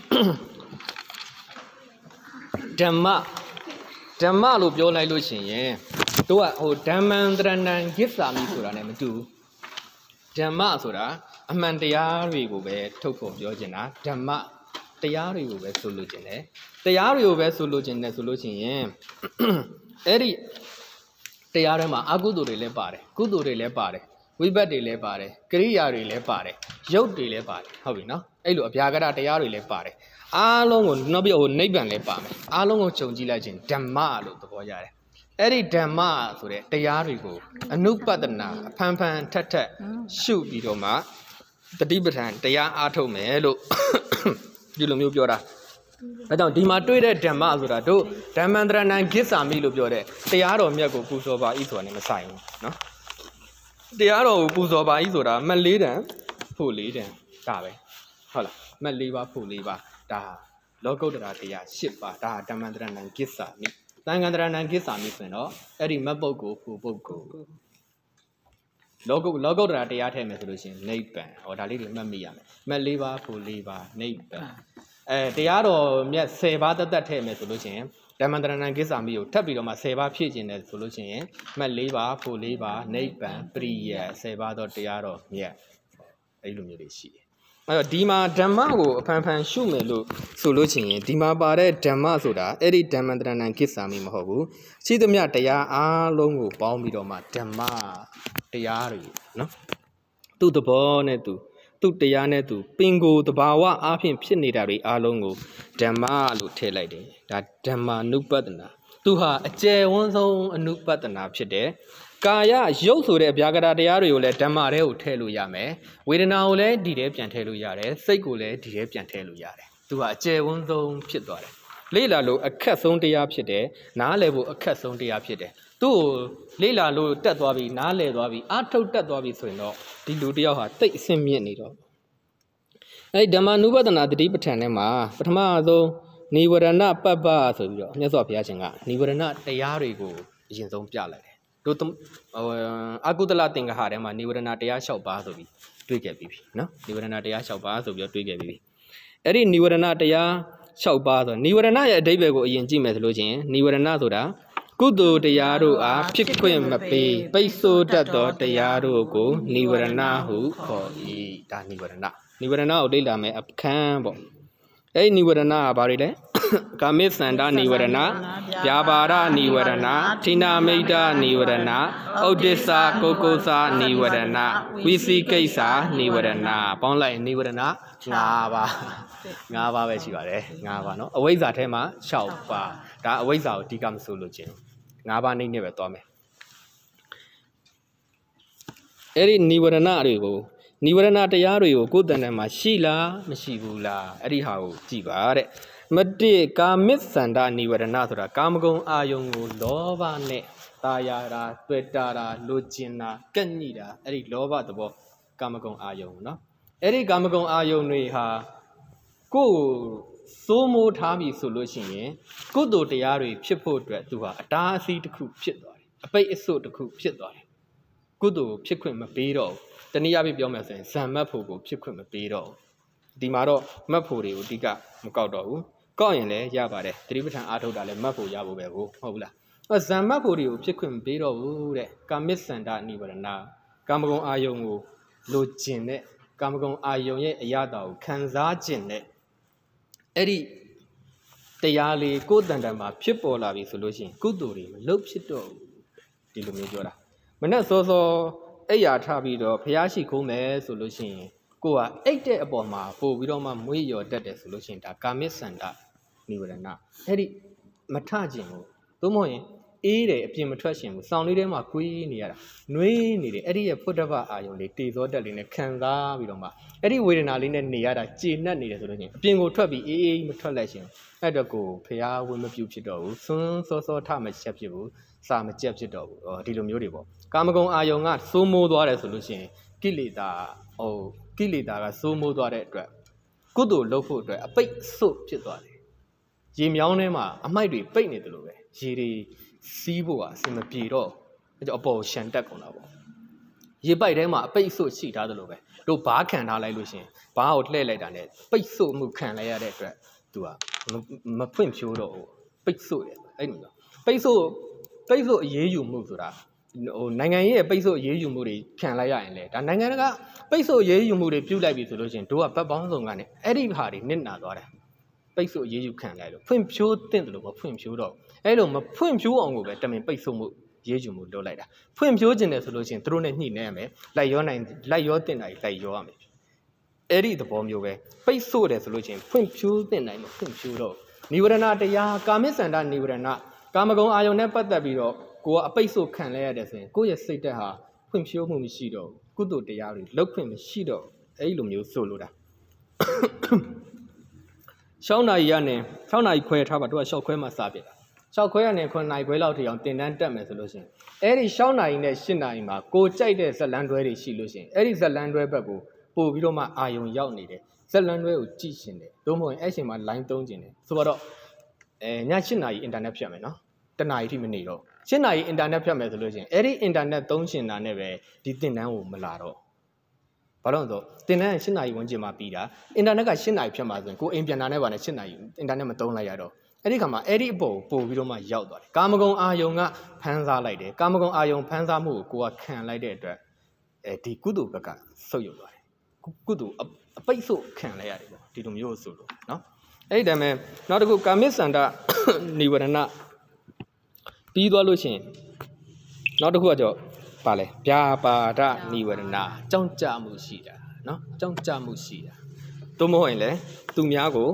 ဓမ္မလို့ပြောလိုက်လို့ရှိရင်တို့ကဟိုဓမ္မံတရဏံဂစ္ဆာမိဆိုတာ ਨੇ မတူဓမ္မဆိုတာအမှန်တရားတွေကိုပဲထုတ်ဖော်ပြောချင်တာဓမ္မတရားတွေကိုပဲဆိုလိုချင်တယ်တရားတွေကိုပဲဆိုလိုချင်တယ်ဆိုလို့ရှိရင်အဲ့ဒီတရားထဲမှာအကုသိုလ်တွေလည်းပါတယ်ကုသိုလ်တွေလည်းပါတယ်ဝိဘတ်တွေလည်းပါတယ်ကရိယာတွေလည်းပါတယ်ရုပ်တွေလည်းပါတယ်ဟုတ်ပြီနော်အဲ့လိုအဗျာကရတရားတွေလည်းပါတယ်အားလုံးကိုနောက်ပြီးဟိုနိဗ္ဗာန်လည်းပါမယ်အားလုံးကိုခြုံကြည့်လိုက်ခြင်းဓမ္မလို့သဘောရတယ်အဲ့ဒီဓမ္မဆိုတဲ့တရားတွေကိုအနုပဒနာအဖန်ဖန်ထက်ထက်ရှုပြီးတော့မှတတိပဋ္ဌာန်တရားအားထုတ်မယ်လို့ဒီလိုမျိုးပြောတာအဲကြောင့်ဒီမှာတွေ့တဲ့ဓမ္မဆိုတာတို့ဓမ္မန္တရဏံဂစ္ဆာမိလို့ပြောတဲ့တရားတော်မြတ်ကိုပူဇော်ပါဤဆိုတာ ਨੇ မဆိုင်ဘူးနော်တရားတော်ကိုပူဇော်ပါဤဆိုတာမှတ်၄တန်ဖို့၄တန်ဒါပဲဟုတ်လားမှတ်၄ပါးဖို့၄ပါးဒါလောကုတ္တရာတရား၈ပါးဒါဓမ္မန္တရဏံဂစ္ဆာမိသံဃာန္တရဏံဂစ္ဆာမိဆိုရင်တော့အဲ့ဒီမတ်ပုဂ္ဂိုလ်ဖို့ပုဂ္ဂိုလ်လောကုတ္တရာတရားထည့်မယ်ဆိုလို့ရှိရင်နိဗ္ဗာန်ဟောဒါလေးတွေမှတ်မိရမယ်မှတ်၄ပါးဖို့၄ပါးနိဗ္ဗာန်တရားတော်မြတ်10ပါးသက်ထည့်မယ်ဆိုလို့ရှိရင်ဓမ္မန္တရဏံဂစ္ဆာမိကိုထပ်ပြီးတော့မှ10ပါးဖြည့်ခြင်းတယ်ဆိုလို့ရှိရင်မှတ်၄ပါးဖို့၄ပါးနိဗ္ဗာန်ပရိယ10ပါးသောတရားတော်မြတ်အဲ့လိုမျိုးတွေရှိတယ်အဲ့တော့ဒီမှာဓမ္မကိုအဖန်ဖန်ရှုမယ်လို့ဆိုလို့ချင်ရင်ဒီမှာပါတဲ့ဓမ္မဆိုတာအဲ့ဒီဓမ္မန္တရဏံဂစ္ဆာမိမဟုတ်ဘူးရှိသမျှတရားအားလုံးကိုပေါင်းပြီးတော့မှဓမ္မတရားတွေနော်သူ့သဘောနဲ့သူတရားနဲ့သူပင်ကိုယ်တဘာဝအားဖြင့်ဖြစ်နေတာတွေအားလုံးကိုဓမ္မလို့ထည့်လိုက်တယ်ဒါဓမ္မာနုပဒနာသူဟာအကျယ်ဝန်းဆုံးအနုပဒနာဖြစ်တယ်ကာယရုပ်ဆိုတဲ့အဗျာကရတရားတွေကိုလည်းဓမ္မထဲကိုထည့်လို့ရမယ်ဝေဒနာကိုလည်းဒီထဲပြန်ထည့်လို့ရတယ်စိတ်ကိုလည်းဒီထဲပြန်ထည့်လို့ရတယ်သူဟာအကျယ်ဝန်းဆုံးဖြစ်သွားတယ်လေ့လာလို့အခက်ဆုံးတရားဖြစ်တယ်နားလည်ဖို့အခက်ဆုံးတရားဖြစ်တယ်သူ့ကိုလေ့လာလို့တက်သွားပြီနားလည်သွားပြီအာထုတ်တက်သွားပြီဆိုရင်တော့ဒီလူတယောက်ဟာတိတ်အဆင့်မြင့်နေတော့အဲ့ဓမ္မနုပဒနာတတိပဋ္ဌာန်ထဲမှာပထမဆုံးနိဝရဏပပ္ပဆိုပြီးတော့မြတ်စွာဘုရားရှင်ကနိဝရဏတရားတွေကိုအရင်ဆုံးပြလိုက်တယ်တို့အကုသလသင်္ဃဟထဲမှာနိဝရဏတရား6ပါးဆိုပြီးတွေ့ခဲ့ပြီးပြီနော်နိဝရဏတရား6ပါးဆိုပြီးတော့တွေ့ခဲ့ပြီးပြီအဲ့ဒီနိဝရဏတရား6ပါးဆိုနိဝရဏရဲ့အဓိပ္ပာယ်ကိုအရင်ကြည့်မယ်ဆိုလို့ချင်းနိဝရဏဆိုတာကုသိုလ်တရားတို့အားဖြစ်ခွင့်မပေးပိတ်ဆို့တတ်သောတရားတို့ကိုနိဝရဏဟုခေါ်၏ဒါနိဝရဏနိဝရဏကိုလေ့လာမယ်အခန်းပေါ့အဲ့ဒီနိဝရဏကဘာတွေလဲကာမိသန္တာနိဝရဏဗျာပါဒနိဝရဏဌိနာမိတ်တနိဝရဏဥဒိစ္စကုက္ကုသနိဝရဏဝိသိကိစ္စနိဝရဏပေါင်းလိုက်နိဝရဏ5ပါး5ပါးပဲရှိပါတယ်5ပါးเนาะအဝိဇ္ဇာထဲမှာ6ပါးဒါအဝိဇ္ဇာကိုအဓိကမဆိုလို့ခြင်း5ပါးနေနဲ့ပဲသွားမယ်အဲ့ဒီနိဝရဏတွေကိုနိဝရဏတရားတွေကိုကိုယ်တန်တန်မှာရှိလားမရှိဘူးလားအဲ့ဒီဟာကိုကြည့်ပါတဲ့မတိကာမိသန္တာနိဝရဏဆိုတာကာမဂုဏ်အာယုံကိုလောဘနဲ့တာယာတာတွေ့တာလိုချင်တာကန့်ညိတာအဲ့ဒီလောဘသဘောကာမဂုဏ်အာယုံเนาะအဲ့ဒီကာမဂုဏ်အာယုံတွေဟာကိုယ်စိုးမိုးထားပြီဆိုလို့ရှိရင်ကုသိုလ်တရားတွေဖြစ်ဖို့အတွက်သူဟာအတားအဆီးတစ်ခုဖြစ်သွားတယ်အပိတ်အဆို့တစ်ခုဖြစ်သွားတယ်ကုသိုလ်ဖြစ်ခွင့်မပေးတော့ဘူးတနည်းအားဖြင့်ပြောမယ်ဆိုရင်ဇံမတ်ဖို့ကိုဖြစ်ခွင့်မပေးတော့ဘူးဒီမှာတော့မတ်ဖို့တွေကိုအဓိကမကောက်တော့ဘူးကောက်ရင်လည်းရပါတယ်သတိပဋ္ဌာန်အားထုတ်တာလည်းမတ်ဖို့ရဖို့ပဲဟုတ်ဘူးလားဇံမတ်ဖို့တွေကိုဖြစ်ခွင့်မပေးတော့ဘူးတဲ့ကာမိသန္တာနိဝရဏကာမဂုဏ်အာယုံကိုလိုချင်တဲ့ကာမဂုဏ်အာယုံရဲ့အရာတော်ကိုခံစားခြင်းနဲ့အဲ့ဒီတရားလေးကိုယ်တန်တန်မှာဖြစ်ပေါ်လာပြီဆိုလို့ရှိရင်ကုသိုလ်တွေမလုပ်ဖြစ်တော့ဘူးဒီလိုမျိုးပြောတာမနဲ့စောစောအိယာထပြီးတော့ဖျားရှိခိုးမယ်ဆိုလို့ရှိရင်ကိုကအိတ်တဲ့အပေါ်မှာပို့ပြီးတော့မှမွေးရော်တတ်တယ်ဆိုလို့ရှိရင်ဒါကာမိသန္တာနိဝရဏအဲ့ဒီမထခြင်းကိုသို့မဟုတ်ရင်အေးတယ်အပြင်မထွက်ရှင်ဘူးစောင်းလေးထဲမှာကွေးနေရတာနှွေးနေတယ်အဲ့ဒီရဲ့ဖုဒ္ဓဘာအာယုံလေးတေဇောတက်လေးနဲ့ခံစားပြီးတော့မှအဲ့ဒီဝေဒနာလေးနဲ့နေရတာကျေနပ်နေတယ်ဆိုလို့ချင်းအပြင်ကိုထွက်ပြီးအေးမထွက်လိုက်ရှင်အဲ့တော့ကိုဖျားဝင်းမပြုတ်ဖြစ်တော့ဘူးစွန်းစောစောထမချက်ဖြစ်ဘူးစာမကြက်ဖြစ်တော့ဘူးဒီလိုမျိုးတွေပေါ့ကာမဂုဏ်အာယုံကစိုးမိုးသွားတယ်ဆိုလို့ချင်းကိလေသာကစိုးမိုးသွားတဲ့အတွက်ကုသိုလ်လုပ်ဖို့အတွက်အပိတ်ဆို့ဖြစ်သွားတယ်ရေမြောင်းထဲမှာအမိုက်တွေပိတ်နေတယ်လို့ပဲရေတွေစီးဖို့ကအဆင်မပြေတော့အဲ့ကြောင့်အပေါ်ရှန်တက်ကုန်တာပေါ့ရေပိုက်ထဲမှာအပိတ်ဆို့ရှိထားတယ်လို့ပဲတို့ဘားခံထားလိုက်လို့ရှင်ဘားကိုလှည့်လိုက်တာနဲ့ပိတ်ဆို့မှုခံလိုက်ရတဲ့အတွက်သူကမဖွင့်ဖြိုးတော့ဘူးပိတ်ဆို့တယ်အဲ့လိုပိတ်ဆို့အရေးယူမှုဆိုတာနိုင်ငံရေးရဲ့ပိတ်ဆို့အရေးယူမှုတွေခံလိုက်ရရင်လေဒါနိုင်ငံကပိတ်ဆို့အရေးယူမှုတွေပြုတ်လိုက်ပြီဆိုလို့ရှင်တို့ကဘက်ပေါင်းစုံကနေအဲ့ဒီဟာတွေနစ်နာသွားတယ်ပိတ်ဆို့အရေးယူခံလိုက်လို့ဖွင့်ဖြိုးတဲ့တယ်လို့မဖွင့်ဖြိုးတော့အဲ့လိုမဖွင့်ဖြိုးအောင်ကိုပဲတမင်ပိတ်ဆို့မှုရေးယူမှုလုပ်လိုက်တာဖွင့်ဖြိုးခြင်းတယ်ဆိုလို့ရှင်တို့နဲ့ညှိနှိုင်းရမယ်လိုက်ရောတင်တာကြီးလိုက်ရောရမယ်အဲ့ဒီသဘောမျိုးပဲပိတ်ဆို့တယ်ဆိုလို့ရှင်ဖွင့်ဖြိုးတင်နိုင်မဖွင့်ဖြိုးတော့နိဝရဏတရားကာမိစန္ဒနိဝရဏကာမဂုဏ်အာယုန်နဲ့ပတ်သက်ပြီးတော့ကိုကအပိတ်ဆို့ခံလဲရတယ်ဆိုရင်ကိုယ့်ရဲ့စိတ်တက်ဟာဖွင့်ဖြိုးမှုမရှိတော့ကုသိုလ်တရားတွေလောက်ခွင့်မရှိတော့အဲ့လိုမျိုးဆိုလိုတာ6 နာရီကနေ6 နာရီခွဲထားပါတို့က6 ခွဲမှစပြစ်တာ6 ခွဲကနေ9 နာရီခွဲလောက်ထိအောင်တင်တန်းတက်မယ်ဆိုလို့ရှိရင်အဲ့ဒီ6 နာရီနဲ့8 နာရီမှာကိုကြိုက်တဲ့ဇလန်းတွဲတွေရှိလို့ရှိရင်အဲ့ဒီဇလန်းတွဲဘက်ကိုပို့ပြီးတော့မှအာယုံရောက်နေတယ်ဇလန်းတွဲကိုကြည့်ရှင်တယ်တို့မဟုတ်ရင်အဲ့ချိန်မှာ line သုံးကျင်တယ်ဆိုတော့ည8 နာရီအင်တာနက်ဖြတ်မယ်နော်1 နာရီထိမနေတော့8 နာရီအင်တာနက်ဖြတ်မယ်ဆိုလို့ရှိရင်အဲ့ဒီအင်တာနက်သုံးရှင်တာနဲ့ပဲဒီတင်တန်းကိုမလာတော့ဘာလို့လဲဆိုတော့တင်တန်း8 နာရီဝန်းကျင်မှာပြီးတာအင်တာနက်က8 နာရီဖြတ်မှာဆိုရင်ကိုအိမ်ပြန်လာနေပါနဲ့8 နာရီအင်တာနက်မသုံးလိုက်ရတော့အဲ့ဒီခါမှာအဲ့ဒီအပေါ်ပို့ပြီးတော့မှရောက်သွားတယ်ကာမဂုဏ်အာယုံကဖမ်းစားလိုက်တယ်ကာမဂုဏ်အာယုံဖမ်းစားမှုကိုကခံလိုက်တဲ့အတွက်ဒီကုသိုလ်ဘက်ကဆုတ်ယုတ်သွားတယ်ကုသိုလ်အပိတ်ဆို့ခံလိုက်ရတယ်ပေါ့ဒီလိုမျိုးဆိုလို့နော်အဲ့ဒီတည်းမဲ့နောက်တစ်ခုကာမိစန္ဒနိဝရဏပြီးသွားလို့ရှိရင်နောက်တစ်ခုကကြောပါလဲဗျာပါဒနိဝရဏကြောင့်ကြမှုရှိတာနော်ကြောင့်ကြမှုရှိတာသို့မဟုတ်ရင်လေသူများကို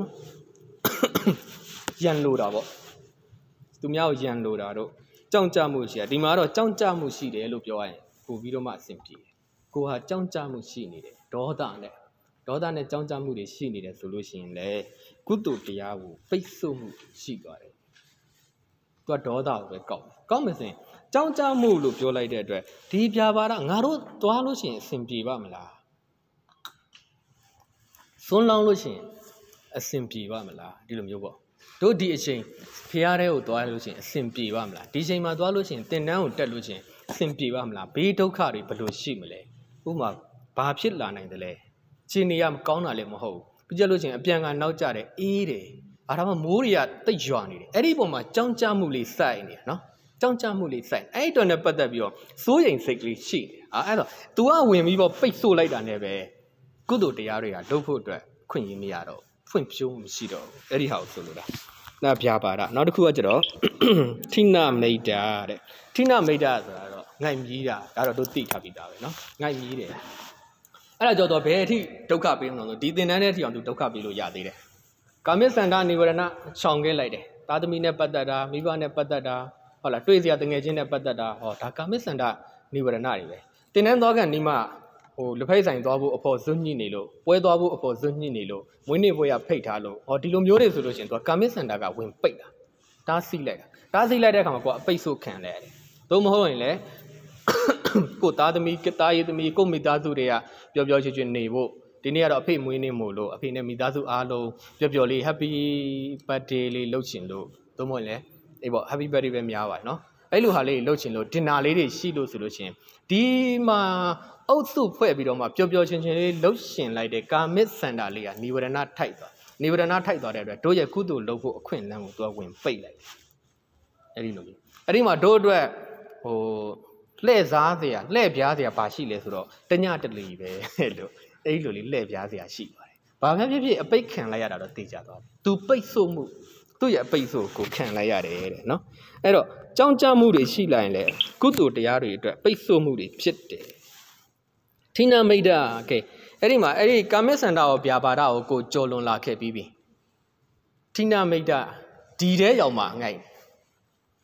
ရန်လိုတာပေါ့သူများကိုရန်လိုတာတို့ကြောင့်ကြမှုရှိတာဒီမှာတော့ကြောင့်ကြမှုရှိတယ်လို့ပြောရရင်ပို့ပြီးတော့မှအဆင်ပြေတယ်ကိုဟာကြောင့်ကြမှုရှိနေတယ်ဒေါသနဲ့ကြောင့်ကြမှုတွေရှိနေတယ်ဆိုလို့ရှိရင်လေကုသိုလ်တရားကိုပိတ်ဆို့မှုရှိသွားတယ်သူကဒေါသကိုပဲကောက်မယ်ဆိုရင်ကြောင့်ကြမှုလို့ပြောလိုက်တဲ့အတွက်ဒီပြပါဒငါတို့သွားလို့ရှိရင်အဆင်ပြေပါမလားစွန်းလောင်းလို့ရှိရင်အဆင်ပြေပါမလားဒီလိုမျိုးပေါ့တို့ဒီအချိန်ဖျားတဲ့ကိုသွားလို့ရှိရင်အဆင်ပြေပါမလားဒီချိန်မှာသွားလို့ရှိရင်တင်တန်းကိုတက်လို့ရှိရင်အဆင်ပြေပါမလားဘေးဒုက္ခတွေဘယ်လိုရှိမလဲဥပမာဘာဖြစ်လာနိုင်တယ်လဲခြေနေရမကောင်းတာလည်းမဟုတ်ဘူးပြကြလို့ရှိရင်အပြန်ကနောက်ကျတယ်အေးတယ်ဒါမှမိုးတွေကတိတ်ရွာနေတယ်အဲ့ဒီပုံမှာကြောင်းကြမှုလေးစိုက်နေတယ်နော်ကြောင်းကြမှုလေးစိုက်အဲ့ဒီတော့နဲ့ပတ်သက်ပြီးတော့စိုးရိမ်စိတ်ကလေးရှိတယ်အဲ့တော့ तू ကဝင်ပြီးတော့ပိတ်ဆို့လိုက်တာနဲ့ပဲကုသိုလ်တရားတွေကလုပ်ဖို့အတွက်ခွင့်ရမရတော့ဖွင့်ဖြိုးမရှိတော့ဘူးအဲ့ဒီဟာကိုဆိုလိုတာနာဗျာပါဒနောက်တစ်ခုကကျတော့ထိနမိတ်တာတဲ့ထိနမိတ်တာဆိုတာတော့ငိုက်မြည်တာဒါတော့တို့သိထားပြီးသားပဲနော်ငိုက်မြည်တယ်အဲ့ဒါကြောင့်တော့ဘယ်အထိဒုက္ခပေးမလို့ဆိုဒီသင်တန်းတဲ့အထိအောင်သူဒုက္ခပေးလို့ရသေးတယ်ကာမိစန္ဒနိဝရဏချောင်ခဲ့လိုက်တယ်သားသမီးနဲ့ပတ်သက်တာမိဘနဲ့ပတ်သက်တာဟုတ်လားတွေ့စရာတငယ်ချင်းနဲ့ပတ်သက်တာဟောဒါကာမိစန္ဒနိဝရဏတွေပဲသင်တန်းသွားကန်ဒီမှာလက်ဖိတ်ဆိုင်သွားဖို့အဖို့ဇွတ်ညှိနေလို့ပွဲသွားဖို့အဖို့ဇွတ်ညှိနေလို့မွေးနေ့ပွဲရဖိတ်ထားလို့ဟောဒီလိုမျိုးတွေဆိုလို့ရှိရင်သူကကာမိစန္ဒကဝင်ပိတ်တာတားဆီးလိုက်တဲ့အခါမှာကိုကအပိတ်ဆို့ခံလိုက်ရတယ်သို့မဟုတ်ရင်လည်းကိုသားသမီးသားရေးသမီးကိုမိသားစုတွေကပျော်ပျော်ရွှင်ရွှင်နေဖို့ဒီနေ့ကတော့အဖေမွေးနေ့မို့လို့အဖေနဲ့မိသားစုအားလုံးပျော်ပျော်လေး Happy Birthday လေးလုပ်ချင်လို့သို့မဟုတ်လည်းအေးပေါ့ Happy Birthday ပဲများပါနော်အဲ့လိုဟာလေးလုပ်ချင်လို့ dinner လေးတွေရှိလို့ဆိုလို့ရှိရင်ဒီမှာအုပ်စုဖွဲ့ပြီးတော့မှပျော်ပျော်ရွှင်ရွှင်လေးလှုပ်ရှင်လိုက်တဲ့ကာမိစန္ဒလေးကနိဝရဏထိုက်သွားတဲ့အတွက်တို့ရဲ့ကုသိုလ်လုပ်ဖို့အခွင့်အလမ်းကိုသူကဝင်ပိတ်လိုက်တယ်အဲ့ဒီလိုမျိုးအဲ့ဒီမှာတို့အတွက်လှည့်စားစရာလှည့်ပြားစရာဘာရှိလဲဆိုတော့တညတလီပဲလို့အဲ့ဒီလိုလေးလှည့်ပြားစရာရှိပါတယ်ဘာဖြစ်ဖြစ်အပိတ်ခံလိုက်ရတာတော့သိကြသွားပြီသူပိတ်ဆို့မှုသူ့ရဲ့အပိတ်ဆို့ကိုခံလိုက်ရတယ်တဲ့နော်အဲ့တော့ကြောင်းကြမှုတွေရှိလာရင်လေကုသိုလ်တရားတွေအတွက်ပိတ်ဆို့မှုတွေဖြစ်တယ်ထိနမိတ်တာကဲအဲ့ဒီမှာအဲ့ဒီကာမိစန္ဒရောဗျာပါဒကိုကိုကြော်လွန်လာခဲ့ပြီးပြီထိနမိတ်တာဒီထဲရောက်မှငိုက်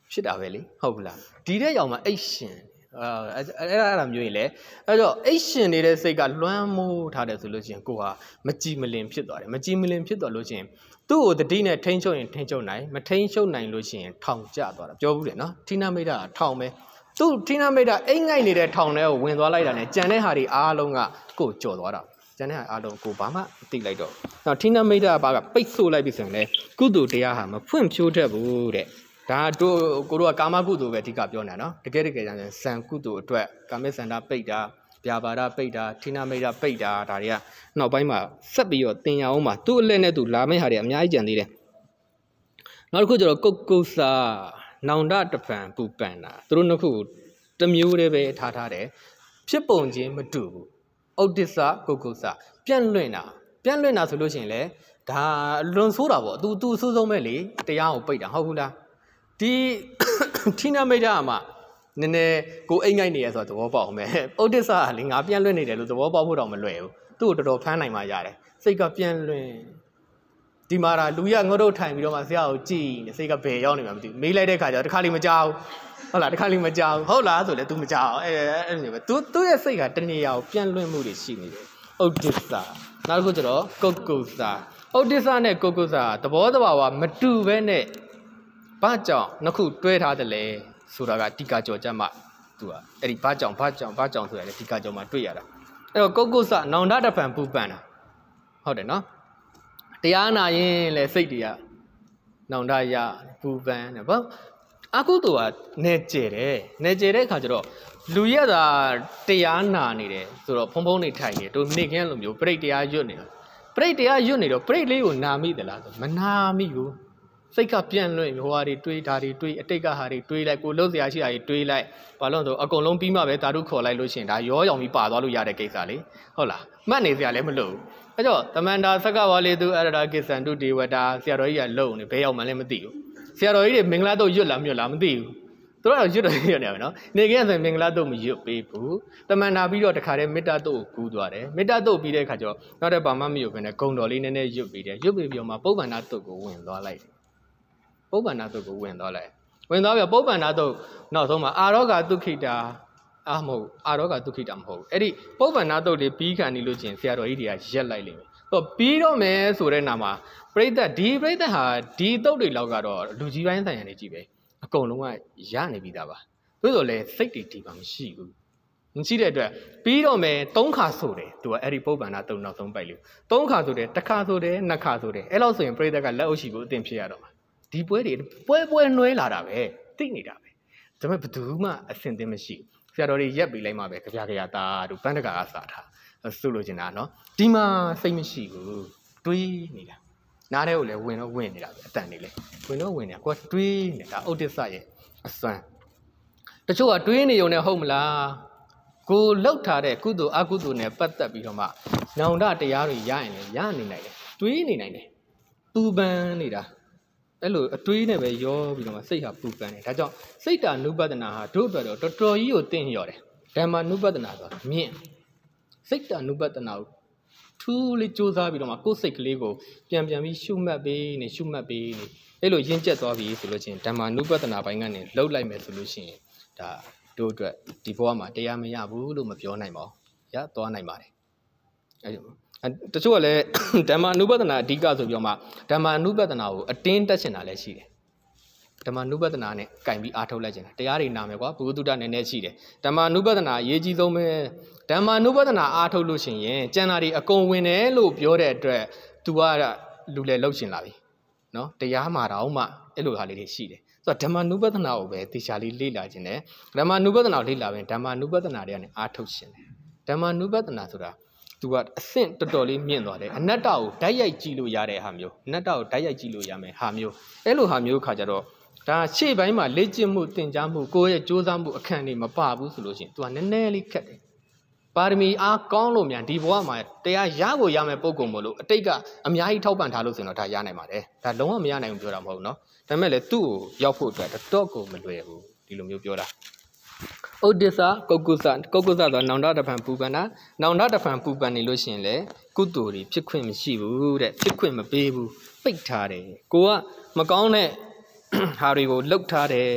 ဖြစ်တာပဲလေဟုတ်ဘူးလားဒီတဲ့ရောက်မှာအိတ်ရှင်အဲ့ဒါမျိုးကြီးလေအဲ့တော့အိတ်ရှင်နေတဲ့စိတ်ကလွမ်းမိုးထားတယ်ဆိုလို့ရှိရင်ကိုဟာမကြည်မလင်ဖြစ်သွားတယ်မကြည်မလင်ဖြစ်သွားလို့ရှိရင်သူ့ကိုတတိနဲ့ထိန်းချုပ်ရင်ထိန်းချုပ်နိုင်မထိန်းချုပ်နိုင်လို့ရှိရင်ထောင်ကျသွားတာပြောဘူးလေနော်ဌိနမိတ်တာထောင်ပဲသူ့ဌိနမိတ်တာအိတ်ငိုက်နေတဲ့ထောင်ထဲကိုဝင်သွားလိုက်တာနဲ့ကြံတဲ့ဟာတွေအားလုံးကကိုကြော်သွားတာကျန်တဲ့အားလုံးကိုဘာမှသိလိုက်တော့နော်ဌိနမိတ်တာဘာကပိတ်ဆို့လိုက်ပြီဆိုရင်လေကုသိုလ်တရားဟာမဖွင့်ဖြိုးတတ်ဘူးတဲ့ဒါတို့ကိုတို့ကကာမကုသိုလ်ပဲအဓိကပြောနေတာနော်တကယ်ကျရင်ဇံကုသိုလ်အတွက်ကာမိစန္ဒပိတ်တာဗျာပါဒပိတ်တာဌိနမိတ်တာပိတ်တာဒါတွေကနောက်ပိုင်းမှာဆက်ပြီးတော့တင်ရအောင်မှာသူ့အလက်နဲ့သူလာမယ့်ဟာတွေအများကြီးကြံသေးတယ်နောက်တစ်ခုကျတော့ကုတ်ကုဆာနောင်တတပံပူပန်တာသူတို့နှစ်ခုတစ်မျိုးတည်းပဲထားတယ်ဖြစ်ပုံချင်းမတူဘူးဩဒိစ္စကုတ်ကုဆာပြန့်လွင့်တာဆိုလို့ရှိရင်လေဒါလွန်ဆိုးတာပေါ့သူအဆိုးဆုံးပဲလေတရားကိုပိတ်တာဟုတ်ဘူးလားဒီဌိနမိတ်တာမှာနည်းနည်းကိုအိမ်ငိုက်နေရဆိုတော့သဘောပေါက်မယ်ဩဒိစ္စကလေငါပြန့်လွင့်နေတယ်လို့သဘောပေါက်ဖို့တော့မလွယ်ဘူးသူ့ကိုတော်တော်ဖမ်းနိုင်မှရတယ်စိတ်ကပြန့်လွင့်ဒီမှာလူရငုတ်တို့ထိုင်ပြီးတော့မှဆရာကိုကြည်နေစိတ်ကဘယ်ရောက်နေမှမသိဘူးမေးလိုက်တဲ့ခါကျတော့တစ်ခါလေးမကြောက်ဟုတ်လားတစ်ခါလေးမကြောက်ဟုတ်လားဆိုလဲ तू မကြောက်အဲ့လိုပဲ तू ရဲ့စိတ်ကတဏှာကိုပြန့်လွင့်မှုတွေရှိနေတယ်ဩဒိစ္စနောက်တစ်ခုကျတော့ကုတ်ကုဆာဩဒိစ္စနဲ့ကုတ်ကုဆာသဘောတဘာဝမတူဘဲနဲ့ဘာကြောင့်နှစ်ခုတွဲထားတယ်လဲဆိုတာကတိကာကြောကြမှာသူကအဲ့ဒီဘာကြောင့်ဆိုရလေတိကာကြောမှာတွေ့ရတာအဲ့တော့ကုတ်ကုဆာနောင်တတပံပူပန်တာဟုတ်တယ်နော်တရားနာရင်လေစိတ်တွေကနောင်တရပူပန်တယ်ဗောအကုသိုလ်ကနေကျဲတဲ့အခါကျတော့လူရတာတရားနာနေတယ်ဆိုတော့ဖုံးနေထိုင်နေတို့နေခင်းလိုမျိုးပြိတ်တရားရွတ်နေတော့ပြိတ်တရားရွတ်နေတော့ပြိတ်လေးကိုနာမိသလားဆိုမနာမိဘူးစိတ်ကပြန့်လွင့်ဟိုဟာတွေတွေးတာတွေတွေးအတိတ်ကဟာတွေတွေးလိုက်ကိုလုံးစရာရှိတာတွေတွေးလိုက်ဘာလို့လဲဆိုအကုန်လုံးပြီးမှပဲဓာတုခေါ်လိုက်လို့ရှိရင်ဒါရောရောင်ပြီးပါသွားလို့ရတဲ့ကိစ္စလေဟုတ်လားမှတ်နေစရာလည်းမလိုဘူးအဲ့တော့သမန္တာသက္ကဝါလေသူအရတာကိစ္ဆန္တုဒေဝတာဆရာတော်ကြီးကလုံနေဘယ်ရောက်မှလည်းမသိဘူးဆရာတော်ကြီးတွေမင်္ဂလာတော့ရွတ်လားမရွတ်လားမသိဘူးသူတို့ကရွတ်တယ်ရွတ်နေပါနော်နေကင်းဆိုမင်္ဂလာတော့မရွတ်ပေးဘူးတမန္တာပြီးတော့တခါတည်းမေတ္တာတော့ကူးသွားတယ်မေတ္တာတော့ပြီးတဲ့အခါကျတော့နောက်တဲ့ဘာမှမရွတ်ဘဲနဲ့ဂုံတော်လေးနည်းနည်းရွတ်ပြီးတယ်ရွတ်ပြီးပြီးတော့မှပုဗ္ဗန္နာတုတ်ကိုဝင်သွားလိုက်ပုဗ္ဗန္နာတုတ်ကိုဝင်သွားလိုက်ဝင်သွားပြီးပုဗ္ဗန္နာတုတ်နောက်ဆုံးမှာအာရောဂဒုက္ခိတာမဟုတ်အာရောဂဒုက္ခိတာမဟုတ်အဲ့ဒီပုဗ္ဗန္နာတုတ်လေးပြီးခံနေလို့ချင်းဆရာတော်ကြီးတွေကရက်လိုက်လိမ့်မယ်တော့ပြီးတော့မယ်ဆိုတဲ့နာမှာပရိသတ်ဟာဒီတုတ်တွေလောက်ကတော့လူကြီးပိုင်းဆိုင်ရာနေကြည့်ပဲအကုန်လုံးကရနေပြီးသားပါသို့တော်လည်းစိတ်တွေဒီပါမရှိဘူးမရှိတဲ့အတွက်ပြီးတော့မယ်3ခါဆိုတယ်သူကအဲ့ဒီပုဗ္ဗန္နာတုတ်နောက်ဆုံးပိုက်လို့3ခါဆိုတယ်1ခါဆိုတယ်2ခါဆိုတယ်အဲ့လောက်ဆိုရင်ပရိသတ်ကလက်အုပ်ရှိဖို့အသင်ဖြစ်ရတော့မှာဒီပွဲတွေပွဲနှွဲလာတာပဲသိနေတာပဲဒါပေမဲ့ဘယ်သူမှအဆင်သင့်မရှိဆရာတော်တွေရက်ပြီးလိုက်မှပဲကြပြသားတို့ပန်းတကာကစားထားဆိုလို့ချင်တာနော်ဒီမှာစိတ်မရှိဘူးတွေးနေတာနားထဲကိုလည်းဝင်နေတာပဲအတန်နေလေဝင်နေတာကိုယ်တွေးနေတာဩဒိစ္စရဲ့အစွမ်းတချို့ကတွေးနေုံနဲ့ဟုတ်မလားကိုလှုပ်ထားတဲ့ကုသိုလ်အကုသိုလ်နဲ့ပတ်သက်ပြီးတော့မှနောင်တတရားတွေရရင်လည်းရနေနိုင်တယ်တွေးနေနိုင်တယ်ပူပန်နေတာအဲ့လိုအတွေးနဲ့ပဲရောပြီးတော့မှစိတ်ဟာပူပန်တယ်ဒါကြောင့်စိတ်တ ानु ပဒနာဟာတို့အတွက်တော့တော်တော်ကြီးကိုတင့်လျော်တယ်ဓမ္မ ानु ပဒနာဆိုတာမြင့်စိတ်တ ानु ပဒနာကိုထူးလေးစူးစမ်းပြီးတော့မှကိုယ်စိတ်ကလေးကိုပြန်ပြီးရှုမှတ်ပေးနေအဲ့လိုရင့်ကျက်သွားပြီဆိုလို့ချင်းဓမ္မ ानु ပဒနာပိုင်းကနေလှုပ်လိုက်မယ်ဆိုလို့ရှိရင်ဒါတို့အတွက်ဒီဘဝမှာတရားမရဘူးလို့မပြောနိုင်ပါဘူးရသွားနိုင်ပါတယ်တချို့ကလည်းဓမ္မ ानु ပဒနာအဓိကဆိုပြီးတော့မှဓမ္မ ानु ပဒနာကိုအတင်းတက်ချင်တာလည်းရှိတယ်ဓမ္မ ानु ပဒနာနဲ့ကင်ပြီးအားထုတ်လိုက်ချင်တာတရားတွေနာမယ်ကွာဘုဂုတ္တနည်းနည်းရှိတယ်ဓမ္မ ानु ပဒနာအရေးကြီးဆုံးပဲဓမ္မ ानु ပဒနာအားထုတ်လို့ရှိရင်ကျန်တာတွေအကုန်ဝင်တယ်လို့ပြောတဲ့အတွက် तू ကလူလေလှုပ်ရှင်လာပြီနော်တရားမှာတော့မှအဲ့လိုဟာလေးတွေရှိတယ်ဆိုတော့ဓမ္မ ानु ပဒနာကိုပဲတေချာလေးလေ့လာခြင်းတယ်ဓမ္မ ानु ပဒနာကိုလေ့လာရင်ဓမ္မ ानु ပဒနာတွေကနေအားထုတ်ရှင်တယ်ဓမ္မ ानु ပဒနာဆိုတာသူကအဆင့်တော်တော်လေးမြင့်သွားတယ်အနတ္တကိုဓာတ်ရိုက်ကြည့်လို့ရတဲ့ဟာမျိုးအနတ္တကိုဓာတ်ရိုက်ကြည့်လို့ရမယ်ဟာမျိုးအဲ့လိုဟာမျိုးခါကြတော့ဒါရှေ့ပိုင်းမှာလေ့ကျင့်မှုသင်ကြားမှုကိုယ့်ရဲ့ကြိုးစားမှုအခန့်တွေမပဘူးဆိုလို့ရှိရင်သူကနည်းနည်းလေးခက်တယ်ပါရမီအားကောင်းလို့မြန်ဒီဘဝမှာတရားရဖို့ရမယ်ပုံကုန်မလို့အတိတ်ကအများကြီးထောက်ပံ့ထားလို့ဆိုရင်တော့ဒါရနိုင်ပါတယ်ဒါလုံးဝမရနိုင်ဘူးပြောတာမဟုတ်ဘူးเนาะဒါပေမဲ့လည်းသူ့ကိုရောက်ဖို့အတွက်တော့ကိုမလွယ်ဘူးဒီလိုမျိုးပြောတာဩဒိစ္စကုတ်ကုသဆိုနောင်တတဖန်ပူပန်တာနောင်တတဖန်ပူပန်နေလို့ရှိရင်လေကုသိုလ်တွေဖြစ်ခွင့်မရှိဘူးတဲ့ဖြစ်ခွင့်မပေးဘူးပိတ်ထားတယ်ကိုကမကောင်းတဲ့ဟာတွေကိုလှုပ်ထားတယ်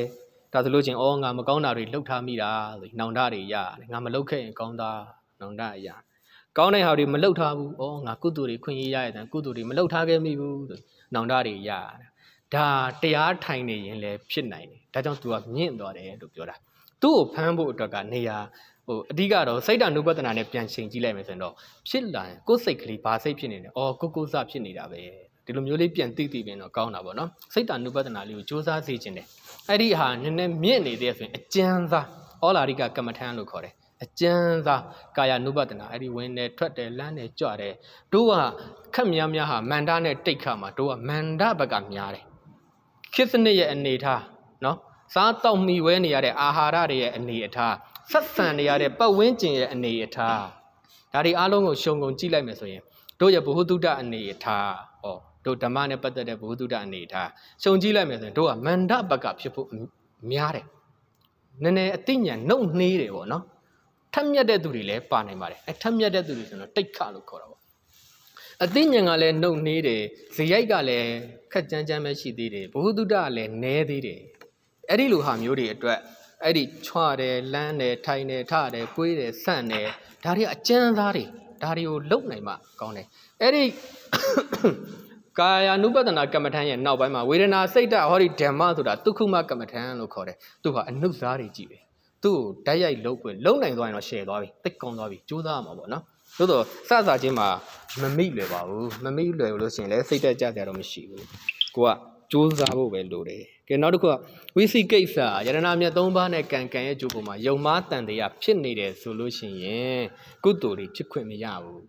ဒါဆိုလို့ချင်းအော်ငါမကောင်းတာတွေလှုပ်ထားမိတာဆိုနောင်တတွေရတယ်ငါမလှုပ်ခဲ့ရင်ကောင်းတာနောင်တရကောင်းတဲ့ဟာတွေမလှုပ်ထားဘူးအော်ငါကုသိုလ်တွေခွင့်ရရတဲ့ကုသိုလ်တွေမလှုပ်ထားခဲ့မိဘူးဆိုနောင်တတွေရတယ်ဒါတရားထိုင်နေရင်လည်းဖြစ်နိုင်တယ်ဒါကြောင့် तू ကမြင့်သွားတယ်လို့ပြောတာသူ့ကိုဖမ်းဖို့အတွက်ကနေရာအဓိကတော့စိတ်ဓာတ်နုပဒနာနဲ့ပြန်ချိန်ကြည့်လိုက်မယ်ဆိုရင်တော့ဖြစ်လာရင်ကိုယ်စိတ်ကလေးဘာစိတ်ဖြစ်နေလဲအော်ကိုစဖြစ်နေတာပဲဒီလိုမျိုးလေးပြန်သိပြီးတော့ကောင်းတာပေါ့နော်စိတ်ဓာတ်နုပဒနာလေးကိုစူးစမ်းစေခြင်းတယ်အဲ့ဒီဟာနည်းနည်းမြင့်နေတဲ့ဆိုရင်အကျဉ်းသားဩလာရိကကမ္မထမ်းလို့ခေါ်တယ်အကျဉ်းသားကာယနုပဒနာအဲ့ဒီဝင်တယ်ထွက်တယ်လမ်းတယ်ကြွတယ်တို့ကခက်များများဟာမန္တနဲ့တိတ်ခါမှာတို့ကမန္တဘက်ကများတယ်ခေတ်စနစ်ရဲ့အနေထားနော်စားတောက်မိဝဲနေရတဲ့အာဟာရတွေရဲ့အနေအထားဆက်ဆံနေရတဲ့ပတ်ဝန်းကျင်ရဲ့အနေအထားဒါတွေအားလုံးကိုရှုံကုန်ကြည့်လိုက်မယ်ဆိုရင်တို့ရဲ့ဘ ഹു တုတအနေအထားဟောတို့ဓမ္မနဲ့ပတ်သက်တဲ့ဘ ഹു တုတအနေအထားရှုံကြည့်လိုက်မယ်ဆိုရင်တို့ကမန္တဘက်ကဖြစ်ဖို့များတယ်နည်းနည်းအသိဉာဏ်နှုတ်နှေးတယ်ပေါ့နော်ထက်မြက်တဲ့သူတွေလည်းပါနိုင်ပါတယ်ထက်မြက်တဲ့သူတွေဆိုတော့တိတ်ခလို့ခေါ်တာပေါ့အသိဉာဏ်ကလည်းနှုတ်နှေးတယ်ဇယိုက်ကလည်းခက်ကြမ်းကြမ်းပဲရှိသေးတယ်ဘ ഹു တုတကလည်းနည်းသေးတယ်အဲ့ဒီလိုဟာမျိုးတွေအတွက်အဲ့ဒီချွာတယ်လမ်းတယ်ထိုင်တယ်ထတယ်ကွေးတယ်ဆန့်တယ်ဒါတွေအကျဉ်းသားတွေဒါတွေကိုလုံနိုင်မှကောင်းတယ်အဲ့ဒီကာယ ानु ပဒနာကမ္မထံရဲ့နောက်ပိုင်းမှာဝေဒနာစိတ်ဓာတ်ဟောဒီဓမ္မဆိုတာဒုက္ခမကမ္မထံလို့ခေါ်တယ်သူ့ဟာအနုစားတွေကြည့်ပဲသူ့ကိုဓာတ်ရိုက်လုပ်ခွင့်လုံနိုင်သွားရင်တော့ရှယ်သွားပြီတိတ်ကောင်းသွားပြီကြိုးစားရမှာပေါ့နော်သို့တော့စစချင်းမှာမမိလွယ်ပါဘူးမမိလွယ်လို့ရှိရင်လည်းစိတ်ဓာတ်ကြကြတော့မရှိဘူးကိုကကြိုးစားဖို့ပဲလိုတယ်ကဲနောက်တစ်ခုကဝိသိကိစ္စယရဏမြတ်၃ပါးနဲ့ကံရဲ့ကြိုးပုံမှာယုံမားတန်တရားဖြစ်နေတယ်ဆိုလို့ရှိရင်ကုသိုလ်တွေဖြစ်ခွင့်မရဘူး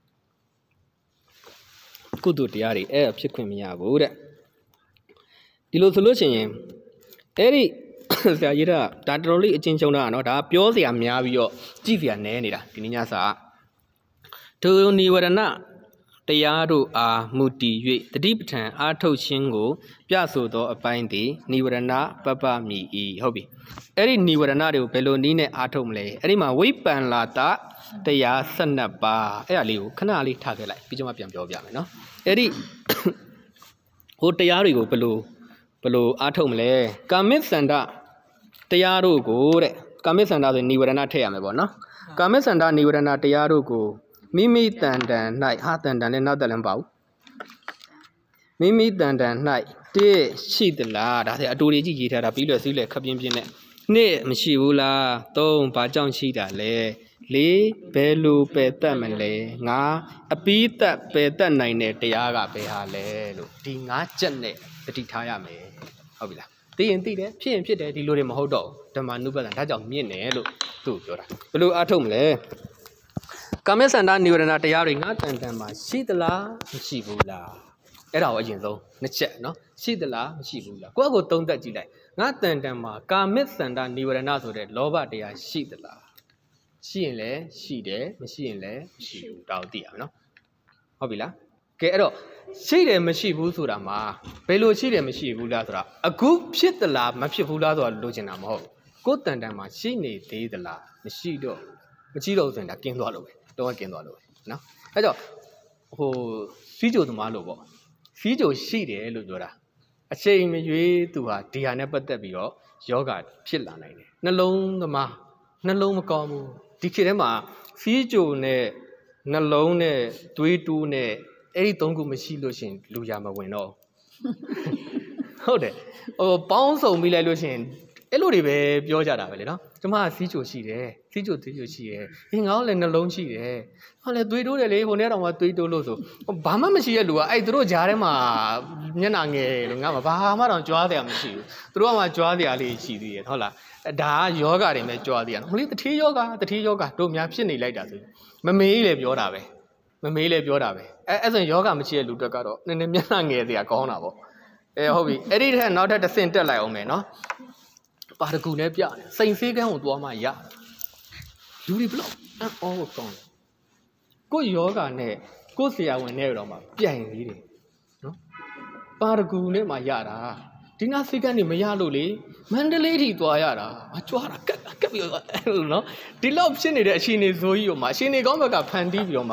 ကုသိုလ်တရားတွေအဲ့ဖြစ်ခွင့်မရဘူးတဲ့ဒီလိုဆိုလို့ရှိရင်အဲ့ဒီဆရာကြီးကဒါတော်တော်လေးအချင်းချင်းတာနော်ဒါပြောစရာများပြီးတော့ကြည့်စရာနည်းနေတာဒီနေ့ညစာဒုနိဝရဏတရားတို့အားမူတည်၍တတိပဋ္ဌာန်အားထုတ်ခြင်းကိုပြဆိုသောအပိုင်းသည်နိဝရဏပပမိ၏ဟုတ်ပြီအဲ့ဒီနိဝရဏတွေကိုဘယ်လိုနည်းနဲ့အားထုတ်မလဲအဲ့ဒီမှာဝိပန္လာတတရား12ပါးအဲ့ဒါလေးကိုခဏလေးထားခဲ့လိုက်ပြီးကျွန်မပြန်ပြောပြမယ်နော်အဲ့ဒီဟိုတရားတွေကိုဘယ်လိုအားထုတ်မလဲကာမိသန္တတရားတို့ကိုတဲ့ကာမိသန္တဆိုနိဝရဏထည့်ရမယ်ပေါ့နော်ကာမိသန္တနိဝရဏတရားတို့ကိုမိမိတန်တန်၌ဟာတန်တန်လည်းနောက်တက်လည်းမပါဘူးမိမိတန်တန်၌တစ်ရှိသလားဒါဆိုအတူတွေကြည့်ရေးထားတာပြီးလွယ်စည်းလွယ်ခပ်ပြင်းပြင်းနဲ့နှစ်မရှိဘူးလားသုံးဘာကြောင့်ရှိတာလဲလေးဘယ်လိုပယ်တတ်မလဲငါအပီးသက်ပယ်တတ်နိုင်တဲ့တရားကဘယ်ဟာလဲလို့ဒီငါးချက်နဲ့တတိထားရမယ်ဟုတ်ပြီလားသိရင်သိတယ်ဖြစ်ရင်ဖြစ်တယ်ဒီလိုတွေမဟုတ်တော့ဓမ္မနုပဒနာဒါကြောင့်မြင့်တယ်လို့သူ့ပြောတာဘယ်လိုအားထုတ်မလဲကာမေသန္တာနိဝရဏတရားတွေငါတန်တန်မှာရှိသလားမရှိဘူးလားအဲ့ဒါကိုအရင်ဆုံးနှစ်ချက်နော်ရှိသလားမရှိဘူးလားကိုယ့်ကိုသုံးသပ်ကြည့်လိုက်ငါတန်တန်မှာကာမေသန္တာနိဝရဏဆိုတဲ့လောဘတရားရှိသလားရှိရင်လည်းရှိတယ်မရှိရင်လည်းမရှိဘူးဒါကိုသိရမယ်နော်ဟုတ်ပြီလားကဲအဲ့တော့ရှိတယ်မရှိဘူးဆိုတာမှာဘယ်လိုရှိတယ်မရှိဘူးလားဆိုတာအခုဖြစ်သလားမဖြစ်ဘူးလားဆိုတာလိုချင်တာမဟုတ်ကိုယ်တန်တန်မှာရှိနေသေးသလားမရှိတော့ဆိုရင်ဒါကင်းသွားလို့ပဲတော့ကင်းသွားလို့ပဲနော်အဲ့တော့ဟိုစီးကြိုသမားလို့ပေါ့စီးကြိုရှိတယ်လို့ပြောတာအချိန်မရွေးသူဟာဒီဟာနဲ့ပတ်သက်ပြီးတော့ယောဂဖြစ်လာနိုင်တယ်နှလုံးသမားနှလုံးမကောင်းဘူးဒီခေတ်ထဲမှာစီးကြိုနဲ့နှလုံးနဲ့သွေးတိုးနဲ့အဲ့ဒီသုံးခုမရှိလို့ရှင်လူရမဝင်တော့ဟုတ်တယ်ဟိုပေါင်းစုံပြီးလိုက်လို့ရှင်အဲ့လိုတွေပဲပြောကြတာပဲလေနော်ကျမကစီးချိုရှိတယ်စီးချိုသွေးချိုရှိတယ်ဒီငါကလည်းနှလုံးရှိတယ်ဟာလည်းသွေးတိုးတယ်လေဟိုနေ့တော့မှသွေးတိုးလို့ဆိုဘာမှမရှိတဲ့လူကအဲ့သူတို့ကြားထဲမှာမျက်နှာငယ်လို့ငါမှဘာမှတော့ကြွားတယ်မရှိဘူးသူတို့ကမှကြွားတယ်လေးရှိသေးတယ်ဟုတ်လားဒါကယောဂတွေပဲကြွားသေးတယ်မလေးတတိယောဂတို့များဖြစ်နေလိုက်တာဆိုမမေးလေပြောတာပဲအဲ့ဆိုယောဂမရှိတဲ့လူတွေကတော့နည်းနည်းမျက်နှာငယ်သေးတာကောင်းတာပေါ့ဟုတ်ပြီအဲ့ဒီထက်နောက်ထပ်တစ်ဆင့်တက်လိုက်အောင်မယ်နော်ပါရကူနဲ့ပြတယ်စိန်ဆေးကန်းကိုသွားမှရလူတွေဘလို့အော်ကောင်းကိုယောဂနဲ့ကိုဆရာဝန်နဲ့တော့မှပြိုင်သေးတယ်နော်ပါရကူနဲ့မှရတာဒီနာဆေးကန်းနေမရလို့လေမန္တလေးထိသွားရတာကြွားတာကက်ပြီးတော့နော်ဒီလောက်ဖြစ်နေတဲ့အခြေအနေဇိုးကြီးကိုမှအခြေအနေကောင်းဘက်ကဖန်တီးပြီးတော့မှ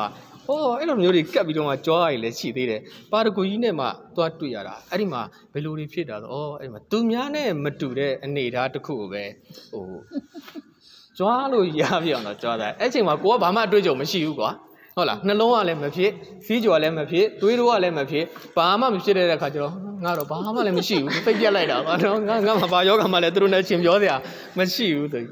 ဟောအဲ့လိုမျိုးတွေကပ်ပြီးတော့မှကြွားရည်လည်းရှိသေးတယ်ပါရဂူကြီးနဲ့မှသွားတွေ့ရတာအဲ့ဒီမှာဘယ်လိုတွေဖြစ်တာလဲအဲ့ဒီမှာသူများနဲ့မတူတဲ့အနေအထားတစ်ခုကိုပဲဟိုကြွားလို့ရပြအောင်တော့ကြွားတာအဲ့ချိန်မှာကိုကဘာမှအတွေ့အကြုံမရှိဘူးကွာဟုတ်လားနှလုံးကလည်းမဖြစ်စီးကြော်လည်းမဖြစ်တွေးတော့ကလည်းမဖြစ်ဘာမှမဖြစ်တဲ့အခါကျတော့ငါတော့ဘာမှလည်းမရှိဘူးသိပြက်လိုက်တာကွာနော်ငါမှာဘာယောဂမှလည်းသူတို့နဲ့ရှင်ပြောစရာမရှိဘူးသူ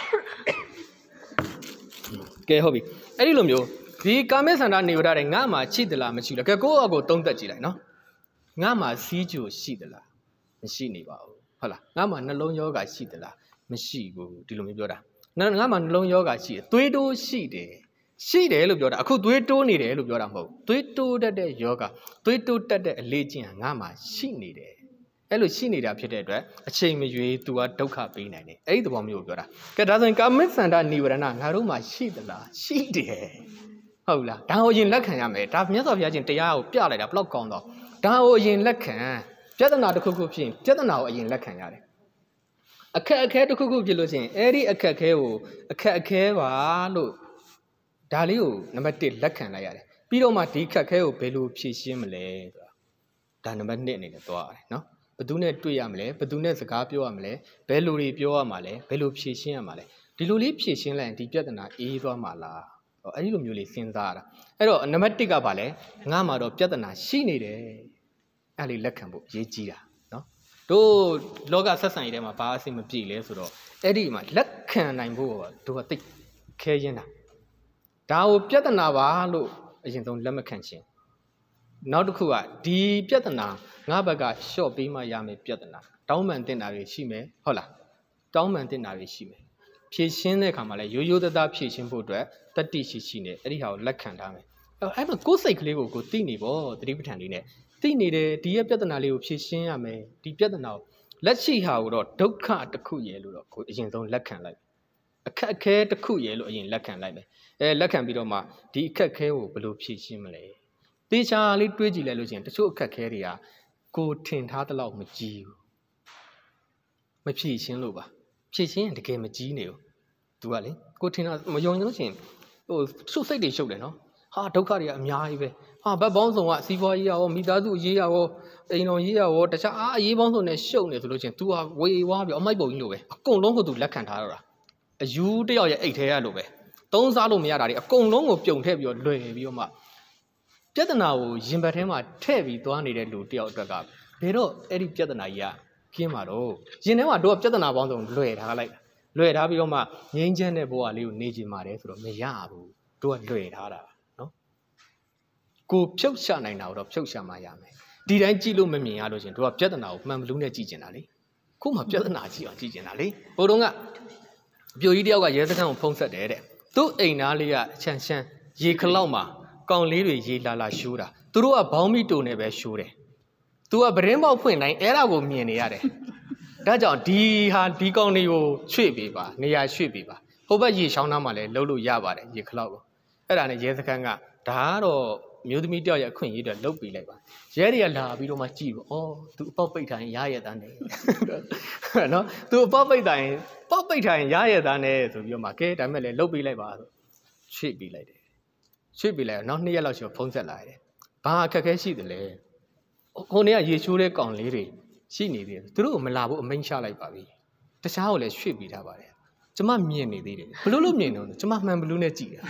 ကဲဟုတ်ပြီအဲ့ဒီလိုမျိုးဒီကာမေဆန္ဒနေဝရတဲ့ငါမှာရှိသလားမရှိဘူးလားကဲကိုယ့်အကိုသုံးသက်ကြည့်လိုက်နော်ငါမှာစီးကြိုရှိသလားမရှိနေပါဘူးဟုတ်လားငါမှာနှလုံးယောဂရှိသလားမရှိဘူးဒီလိုမျိုးပြောတာငါမှာနှလုံးယောဂရှိတယ်သွေးတိုးရှိတယ်လို့ပြောတာအခုသွေးတိုးနေတယ်လို့ပြောတာမဟုတ်သွေးတိုးတတ်တဲ့ယောဂသွေးတိုးတတ်တဲ့အလေးကျင့်ငါမှာရှိနေတယ်အဲ့လိုရှိနေတာဖြစ်တဲ့အတွက်အချိန်မရွေး तू ကဒုက္ခပေးနိုင်တယ်အဲ့ဒီသဘောမျိုးကိုပြောတာကဲဒါဆိုရင်ကာမိသန္တာနိဝရဏငါတို့မှာရှိသလားရှိတယ်ဟုတ်လားဒါကိုရင်လက်ခံရမယ်ဒါမြတ်စွာဘုရားရှင်တရားကိုပြလိုက်တာဘလောက်ကောင်းတော့ဒါကိုရင်လက်ခံပြဿနာတစ်ခုခုဖြစ်ရင်ပြဿနာကိုအရင်လက်ခံရတယ်အခက်အခဲတစ်ခုခုဖြစ်လို့ရှိရင်အဲ့ဒီအခက်အခဲကိုအခက်အခဲပါလို့ဒါလေးကိုနံပါတ်1လက်ခံလိုက်ရတယ်ပြီးတော့မှဒီခက်ခဲကိုဘယ်လိုဖြေရှင်းမလဲဆိုတာဒါနံပါတ်2အနေနဲ့သွားရတယ်နော်ဘယ်သူနဲ့တွေ့ရမလဲဘယ်သူနဲ့စကားပြောရမလဲဘယ်လိုတွေပြောရမှာလဲဘယ်လိုဖြေရှင်းရမှာလဲဒီလိုလေးဖြေရှင်းလိုက်ရင်ဒီပြဿနာအေးသွားမှာလားအဲ့ဒီလိုမျိုးလေးစဉ်းစားရတာအဲ့တော့နံပါတ်1ကပါလဲငါမှာတော့ပြဿနာရှိနေတယ်အဲ့လေးလက်ခံဖို့အရေးကြီးတာနော်တို့လောကဆက်ဆံရေးထဲမှာဘာအဆင်မပြေလဲဆိုတော့အဲ့ဒီမှာလက်ခံနိုင်ဖို့တို့ကတိတ်ခဲရင်းတာဒါကိုပြဿနာပါလို့အရင်ဆုံးလက်မခံခြင်းနောက်တစ်ခုကဒီပြဿနာငါဘက်ကရှော့ပေးမှရမယ်ပြဿနာတောင်းပန်တင်တာတွေရှိမယ်ဟုတ်လားတောင်းပန်တင်တာတွေရှိမယ်ဖြည့်ရှင်းတဲ့အခါမှာလည်းရိုးရိုးသားသားဖြည့်ရှင်းဖို့အတွက်တတိရှိနေအဲ့ဒီဟာကိုလက်ခံထားမယ်အဲ့မှာကိုယ်စိတ်ကလေးကိုသိနေပေါ့သတိပဋ္ဌာန်လေးနဲ့သိနေတယ်ဒီရဲ့ပြဿနာလေးကိုဖြည့်ရှင်းရမယ်ဒီပြဿနာကိုလက်ရှိဟာကိုတော့ဒုက္ခတစ်ခုရယ်လို့တော့ကိုအရင်ဆုံးလက်ခံလိုက်အခက်အခဲတစ်ခုရယ်လို့အရင်လက်ခံလိုက်မယ်လက်ခံပြီးတော့မှဒီအခက်အခဲကိုဘယ်လိုဖြည့်ရှင်းမလဲတေချာလေးတွေးကြည့်လိုက်လို့ရှိရင်တချို့အခက်အခဲတွေကကိုထင်ထားသလောက်မကြီးဘူးမဖြည့်ရှင်းလို့ပါဖြည့်ရှင်းရင်တကယ်မကြီးနေဘူးသူကလေကိုထင်တာမယုံလို့ရှိရင်ဟိုစုစိတ်တွေရှုပ်တယ်နော်ဟာဒုက္ခတွေကအများကြီးပဲဟာဘက်ပေါင်းစုံကစီးပွားရေးရောမိသားစုအရေးရောအိမ်တော်ရေးရောတခြားအရေးပေါင်းစုံနဲ့ရှုပ်နေဆိုလို့ရှိရင် तू ဟာဝေဝါးပြီးအမိုက်ပုံကြီးလိုပဲအကုန်လုံးကို तू လက်ခံထားတော့တာအယူတယောက်ရဲ့အိတ်ထဲရလို့ပဲသုံးစားလို့မရတာတွေအကုန်လုံးကိုပြုံထည့်ပြီးတော့လွယ်ပြီးတော့မှပြဿနာကိုရင်ဘတ်ထဲမှာထည့်ပြီးသွားနေတဲ့လူတယောက်အတွက်ကဘယ်တော့အဲ့ဒီပြဿနာကြီးကခင်းမှာတော့ရင်ထဲမှာတို့ကပြဿနာပေါင်းစုံလွယ်ထားလိုက်တာလွယ်ထားပြီးတော့မှငြိမ်းချမ်းတဲ့ဘဝလေးကိုနေချင်ပါတယ်ဆိုတော့မရဘူးတို့ကလွယ်ထားတာနော်ကိုဖြုတ်ချနိုင်တာတော့ဖြုတ်ချမှရမယ်ဒီတိုင်းကြည့်လို့မမြင်ရလို့ရှင်တို့ကပြဿနာကိုမှန်ဘလူးနဲ့ကြည့်ကျင်တာလေခုမှပြဿနာကြည့်အောင်ကြည့်ကျင်တာလေဘိုးတော်ကအပြိုကြီးတယောက်ကရဲစခန်းကိုဖုံးဆက်တယ်တဲ့သူ့အိမ်သားလေးကချမ်းချမ်းရေခလောက်မှာကောင်လေးတွေရေလာလာရှိုးတာသူတို့ကဘောင်းမီတိုနဲ့ပဲရှိုးတယ်သူကပရင်းပေါက်ဖွင့်တိုင်းအဲ့ဒါကိုမြင်နေရတယ်ဒါကြောင့်ဒီကောင်တွေကိုရွှေ့ပေးပါနေရာရွှေ့ပေးပါဟိုဘက်ရေချောင်းသားမှာလည်းလှုပ်လို့ရပါတယ်ရေခလောက်ကိုအဲ့ဒါနဲ့ရဲစခန်းကဒါကတော့မျိုးသမီးတယောက်ရဲ့အခွင့်အရေးတွေလှုပ်ပေးလိုက်ပါရဲတွေကလာပြီးတော့မှကြည့်ပေါ့အော်သူအပေါက်ပိတ်ထိုင်ရရတဲ့နဲ့နော်သူအပေါက်ပိတ်ထိုင်ရရတဲ့နဲ့ဆိုပြီးတော့မှကဲဒါမဲ့လည်းလှုပ်ပေးလိုက်ပါဆိုရွှေ့ပေးလိုက်တယ်ရွှေ့ပေးလိုက်တော့နောက်2ရက်လောက်ရှိတော့ဖုံးဆက်လာတယ်ဘာအခက်အခဲရှိတယ်လဲခုနေ့ကရေချိုးတဲ့ကောင်လေးတွေရှိနေသေးတယ်သူတို့ကိုမလာဘူးအမိန့်ချလိုက်ပါပြီတခြားကိုလည်းရွှေ့ပေးထားပါတယ်ကျမမြင်နေသေးတယ်ဘလို့လို့မြင်တော့ကျမမှန်ဘလူးနဲ့ကြည့်တာ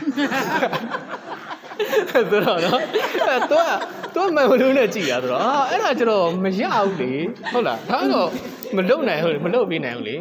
ဆိုတော့နော်သူကမှန်ဘလူးနဲ့ကြည့်တာဆိုတော့အဲ့ဒါကျတော့မရဘူးလေဟုတ်လားဒါတော့မလုပ်နိုင်ဘူးမလုပ်ပေးနိုင်ဘူးလေ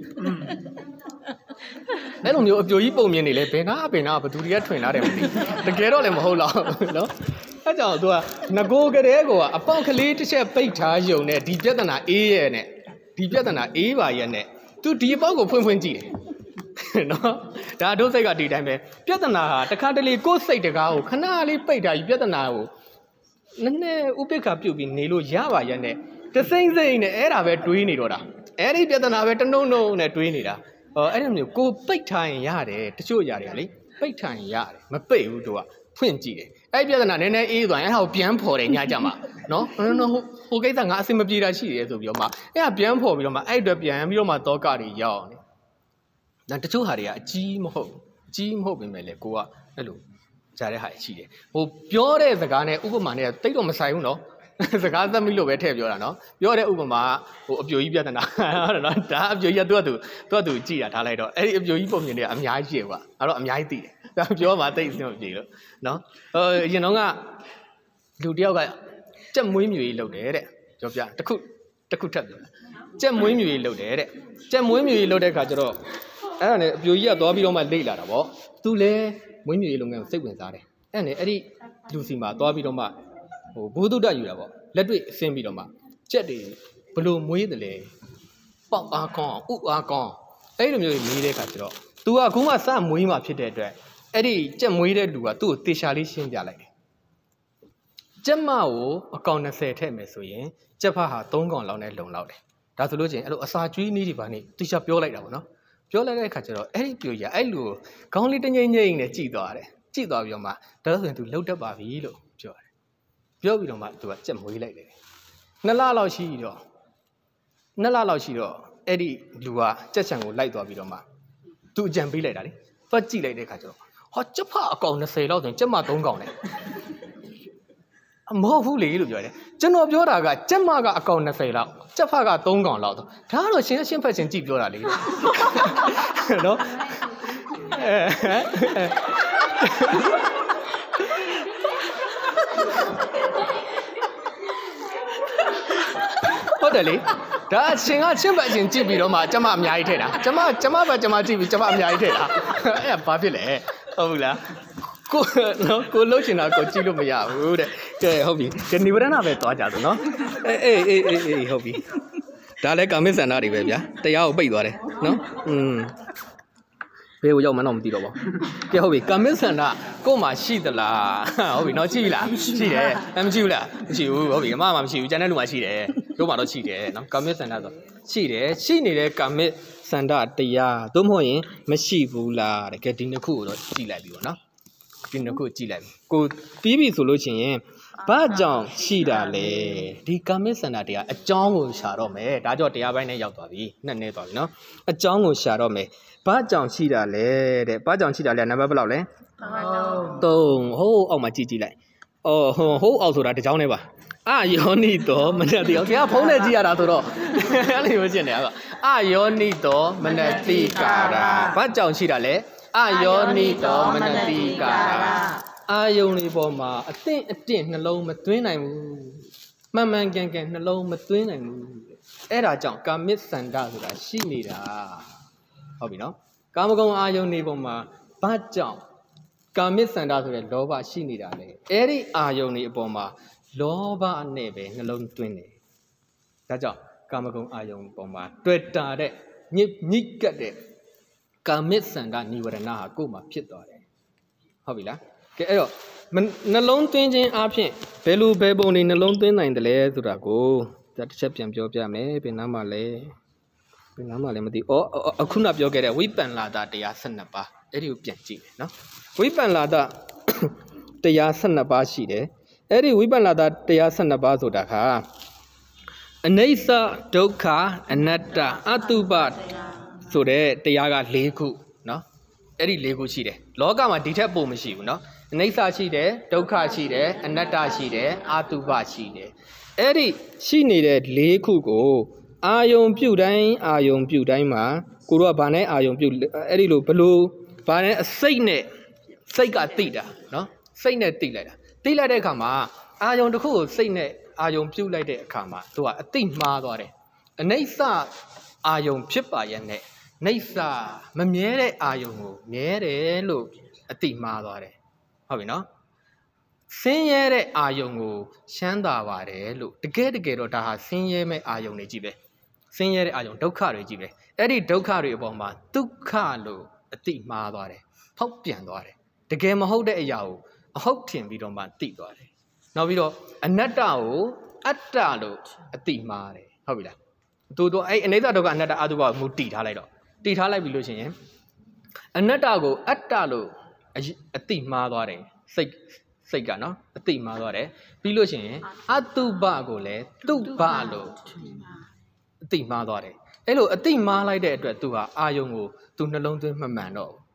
အဲ့လိုမျိုးအပြိုကြီးပုံမြင်နေလဲဘယ်နာဘသူတွေကထွင်လာတယ်မသိတကယ်တော့လည်းမဟုတ်တော့နော်အဲ့ကြောင့်သူကငကိုကလေးကအပေါက်ကလေးတစ်ချက်ပိတ်ထားယုံနဲ့ဒီပြဿနာအေးရဲ့နဲ့ဒီပြဿနာအေးပါရဲ့နဲ့သူဒီအပေါက်ကိုဖွင့်ကြည့်တယ်နော်ဒါတို့စိတ်ကဒီတိုင်းပဲပြဿနာဟာတခါတလေကိုယ်စိတ်တကားကိုခဏလေးပိတ်ထားပြီးပြဿနာကိုနည်းနည်းဥပိ္ပခာပြုတ်ပြီးနေလို့ရပါရဲ့နဲ့တစိမ့်နဲ့အဲ့ဒါပဲတွေးနေတော့တာအဲ့ဒီပြဿနာပဲတနှုံနဲ့တွေးနေတာအဲ့လိုမျိုးကိုပိတ်ထားရင်ရတယ်တချို့ရတယ်လေပိတ်ထားရင်ရတယ်မပိတ်ဘူးတို့ကဖွင့်ကြည့်တယ်အဲ့ပြဿနာနည်းနည်းအေးသွားရင်အဲ့ဒါကိုပြန်ဖော်တယ်ညကြမှာနော်ဟိုကိစ္စငါအဆင်မပြေတာရှိတယ်ဆိုပြီးတော့မှအဲ့ဒါပြန်ဖော်ပြီးတော့မှအဲ့အတွက်ပြန်ပြီးတော့မှတောကတွေရောက်နေဒါတချို့ဟာတွေကအကြီးမဟုတ်ပြင်မဲ့လေကိုကအဲ့လိုကြားတဲ့ဟာရှိတယ်ဟိုပြောတဲ့စကားနဲ့ဥပမာနဲ့တိတ်တော့မဆိုင်ဘူးနော်စကားသမီးလို့ပဲထည့်ပြောတာနော်ပြောတဲ့ဥပမာဟိုအပြိုကြီးပြဿနာဟုတ်တယ်နော်ဒါအပြိုကြီးကသူ့ကြည့်တာထားလိုက်တော့အဲ့ဒီအပြိုကြီးပုံမြင်တွေအများကြီးရှိကွာအဲ့တော့အများကြီးသိတယ်ဒါပြောမှတိတ်အဆင်မပြေလို့နော်အရင်တော့ကလူတယောက်ကကြက်မွေးမြူကြီးလုပ်တယ်တဲ့ပြောပြတစ်ခုထပ်ပြောကြက်မွေးမြူကြီးလုပ်တယ်တဲ့ကြက်မွေးမြူကြီးလုပ်တဲ့ခါကျတော့အဲ့ဒါနဲ့အပြိုကြီးကသွားပြီးတော့မှလိတ်လာတာဗောသူလည်းမွေးမြူကြီးလုပ်ငန်းကိုစိတ်ဝင်စားတယ်အဲ့နဲ့အဲ့ဒီလူစီမှာသွားပြီးတော့မှဟိုဘိုးတုဒ္ဒယူတာပေါ့လက်တွေ့အဆင်းပြီးတော့မှကြက်တွေဘလို့မွေးတယ်လဲပေါက်အားကောင်းဥအားကောင်းအဲ့လိုမျိုးမေးတဲ့ခါကျတော့ तू ကအခုမှစမွေးမှဖြစ်တဲ့အတွက်အဲ့ဒီကြက်မွေးတဲ့လူကသူ့ကိုတေချာလေးရှင်းပြလိုက်တယ်ကြက်မကိုအကောင်20ထည့်မယ်ဆိုရင်ကြက်ဖဟာ3ကောင်လောက်နဲ့လုံလောက်တယ်ဒါဆိုလို့ချင်းအဲ့လိုအစာကျွေးနည်းတွေပါနေတေချာပြောလိုက်တာပေါ့နော်ပြောလိုက်တဲ့ခါကျတော့အဲ့ဒီပြိုကြီးအဲ့လူကိုခေါင်းလေးတငိမ့်ငိမ့်နဲ့ကြည့်သွားတယ်ကြည့်သွားပြီးတော့မှဒါဆိုရင် तू လှုပ်တတ်ပါပြီလို့ပြောတယ်ပြောပြီးတော့မှ तू ကကြက်မွေးလိုက်တယ်2လလောက်ရှိတော့အဲ့ဒီလူကကြက်ချံကိုလိုက်သွားပြီးတော့မှ तू အကြံပေးလိုက်တာလေသွားကြည့်လိုက်တဲ့ခါကျတော့ဟောကြက်ဖအကောင်20လောက်ဆိုရင်ကြက်မ3ကောင်လေမဟုတ်ဘူးလေလို့ပြောတယ်ကျွန်တော်ပြောတာကကြက်မကအကောင်20လောက်ကြက်ဖက3ကောင်လောက်တော့ဒါကတော့ရှင်းဖက်ချင်းကြည့်ပြောတာလေနော်ဟုတ်တယ်လေဒါအချင်းကချင်းပတ်ချင်းကြည့်ပြီးတော့မှကျမအများကြီးထည့်တာကျမပဲကျမကြည့်ပြီးကျမအများကြီးထည့်တာအဲ့ဒါဘာဖြစ်လဲဟုတ်ဘူးလားကိုလှုပ်ချင်တာကိုကြည့်လို့မရဘူးတဲ့ကဲဟုတ်ပြီဒီနိဗ္ဗာန်ပဲသွားကြတော့နော်အေးဟုတ်ပြီဒါလည်းကာမိစန္ဒတွေပဲဗျာတရားကိုပိတ်သွားတယ်နော်ဘယ်ကိုရောက်မှန်းတော့မသိတော့ပါဘူးကဲဟုတ်ပြီကာမိစန္ဒကို့မှာရှိသလားဟုတ်ပြီနော်ရှိလားရှိတယ်မရှိဘူးလားမရှိဘူးဟုတ်ပြီအမမှမရှိဘူးကျန်တဲ့လူမှရှိတယ်တို့မှတော့ရှိတယ်နော်ကာမိစန္ဒဆိုရှိတယ်ရှိနေတဲ့ကာမိစန္ဒတရားသို့မဟုတ်ရင်မရှိဘူးလားတဲ့ကဲဒီနှစ်ခုကိုတော့ကြည့်လိုက်ပြီပေါ့နော်ဒီနှစ်ခုကြည့်လိုက်ပြီကိုပြီးပြီဆိုလို့ချင်းရင်ဘာကြောင့်ရှိတာလဲဒီကာမိစန္ဒတရားအကြောင်းကိုရှာတော့မယ်ဒါကြောင့်တရားပိုင်းနဲ့ရောက်သွားပြီနှစ်နေသွားပြီနော်အကြောင်းကိုရှာတော့မယ်ဘာကြောင့်ရှိတာလဲတဲ့ဘာကြောင့်ရှိတာလဲနံပါတ်ဘယ်လောက်လဲ3ဟိုးအောက်မှာကြည့်လိုက်ဟိုးအောက်ဆိုတာတစ်ကြောင်းနဲ့ပါအာယောနိတောမနတိအောင်ဆရာဖုံးနဲ့ကြည့်ရတာဆိုတော့အဲ့လိုမျိုးရှင်းနေပါအာယောနိတောမနတိကာရာဘာကြောင့်ရှိတာလဲအာယောနိတောမနတိကာရာအာယုန်လေးပေါ်မှာအသင့်အတင့်နှလုံးမသွင်းနိုင်ဘူးမှန်မှန်ကန်ကန်နှလုံးမသွင်းနိုင်ဘူးအဲ့ဒါကြောင့်ကာမိစန္ဒဆိုတာရှိနေတာဟုတ်ပြီနော်ကာမဂုဏ်အာယုန်လေးပေါ်မှာဘာကြောင့်ကာမိစန္ဒဆိုတဲ့လောဘရှိနေတာလေအဲ့ဒီအာယုန်လေးအပေါ်မှာလောဘနဲ့ပဲနှလုံးသွင်းတယ်ဒါကြောင့်ကာမဂုဏ်အာယုန်ပေါ်မှာတွေ့တာတဲ့ညစ်ကတ်တဲ့ကာမိစန္ဒနိဝရဏဟာကိုယ်မှာဖြစ်သွားတယ်ဟုတ်ပြီလားကဲအဲ့တော့နှလုံးသွင်းခြင်းအပြင်ဘယ်လိုဘယ်ပုံတွေနှလုံးသွင်းနိုင်တယ်လဲဆိုတာကိုဒါတစ်ချက်ပြန်ပြောပြမယ်ဘယ်နားမှာလဲမသိအခုနပြောခဲ့တဲ့ဝိပန္လာတတရား12ပါးအဲ့ဒီကိုပြန်ကြည့်မယ်နော်ဝိပန္လာတတရား12ပါးရှိတယ်အဲ့ဒီဝိပန္လာတတရား12ပါးဆိုတာကအနိစ္စဒုက္ခအနတ္တအတုပဆိုတဲ့တရားက4ခုနော်အဲ့ဒီ4ခုရှိတယ်လောကမှာဒီထက်ပိုမရှိဘူးနော်အနိစ္စရှိတယ်ဒုက္ခရှိတယ်အနတ္တရှိတယ်အတုပရှိတယ်အဲ့ဒီရှိနေတဲ့4ခုကိုအာယုံပြုတ်တိုင်းမှာကိုတို့ကဘာနဲ့အာယုံပြုတ်အဲ့ဒီလိုဘလို့ဘာနဲ့စိတ်ကသိတာနော်စိတ်နဲ့သိလိုက်တဲ့အခါမှာအာယုံတစ်ခုကိုစိတ်နဲ့အာယုံပြုတ်လိုက်တဲ့အခါမှာသူကအသိမှားသွားတယ်အနိစ္စအာယုံဖြစ်ပါရဲ့နဲ့နိစ္စမမြဲတဲ့အာယုံကိုမြဲတယ်လို့အသိမှားသွားတယ်ဟုတ်ပြီနော်ဆင်းရဲတဲ့အာယုံကိုချမ်းသာပါတယ်လို့တကယ်တော့ဒါဟာဆင်းရဲမဲ့အာယုံတွေကြီးပဲဆင်းရဲတဲ့အာယုံဒုက္ခတွေကြီးပဲအဲ့ဒီဒုက္ခတွေအပေါ်မှာဒုက္ခလို့အသိမှားသွားတယ်ဖောက်ပြန်သွားတယ်တကယ်မဟုတ်တဲ့အရာကိုအဟုတ်ထင်ပြီးတော့မှသိသွားတယ်နောက်ပြီးတော့အနတ္တကိုအတ္တလို့အသိမှားတယ်ဟုတ်ပြီလားတို့အဲ့အနိစ္စဒုက္ခအနတ္တအတုပကိုမူတည်ထားလိုက်ပြီလို့ရှိရင်အနတ္တကိုအတ္တလို့အသိမှားသွားတယ်စိတ်ကနော်အသိမှားသွားတယ်ပြီးလို့ရှိရင်အတုပကိုလည်းတုပလို့အသိမှားသွားတယ်အဲ့လိုအသိမှားလိုက်တဲ့အတွက်သူဟာအာယုံကိုသူနှလုံးသွင်းမှန်တော့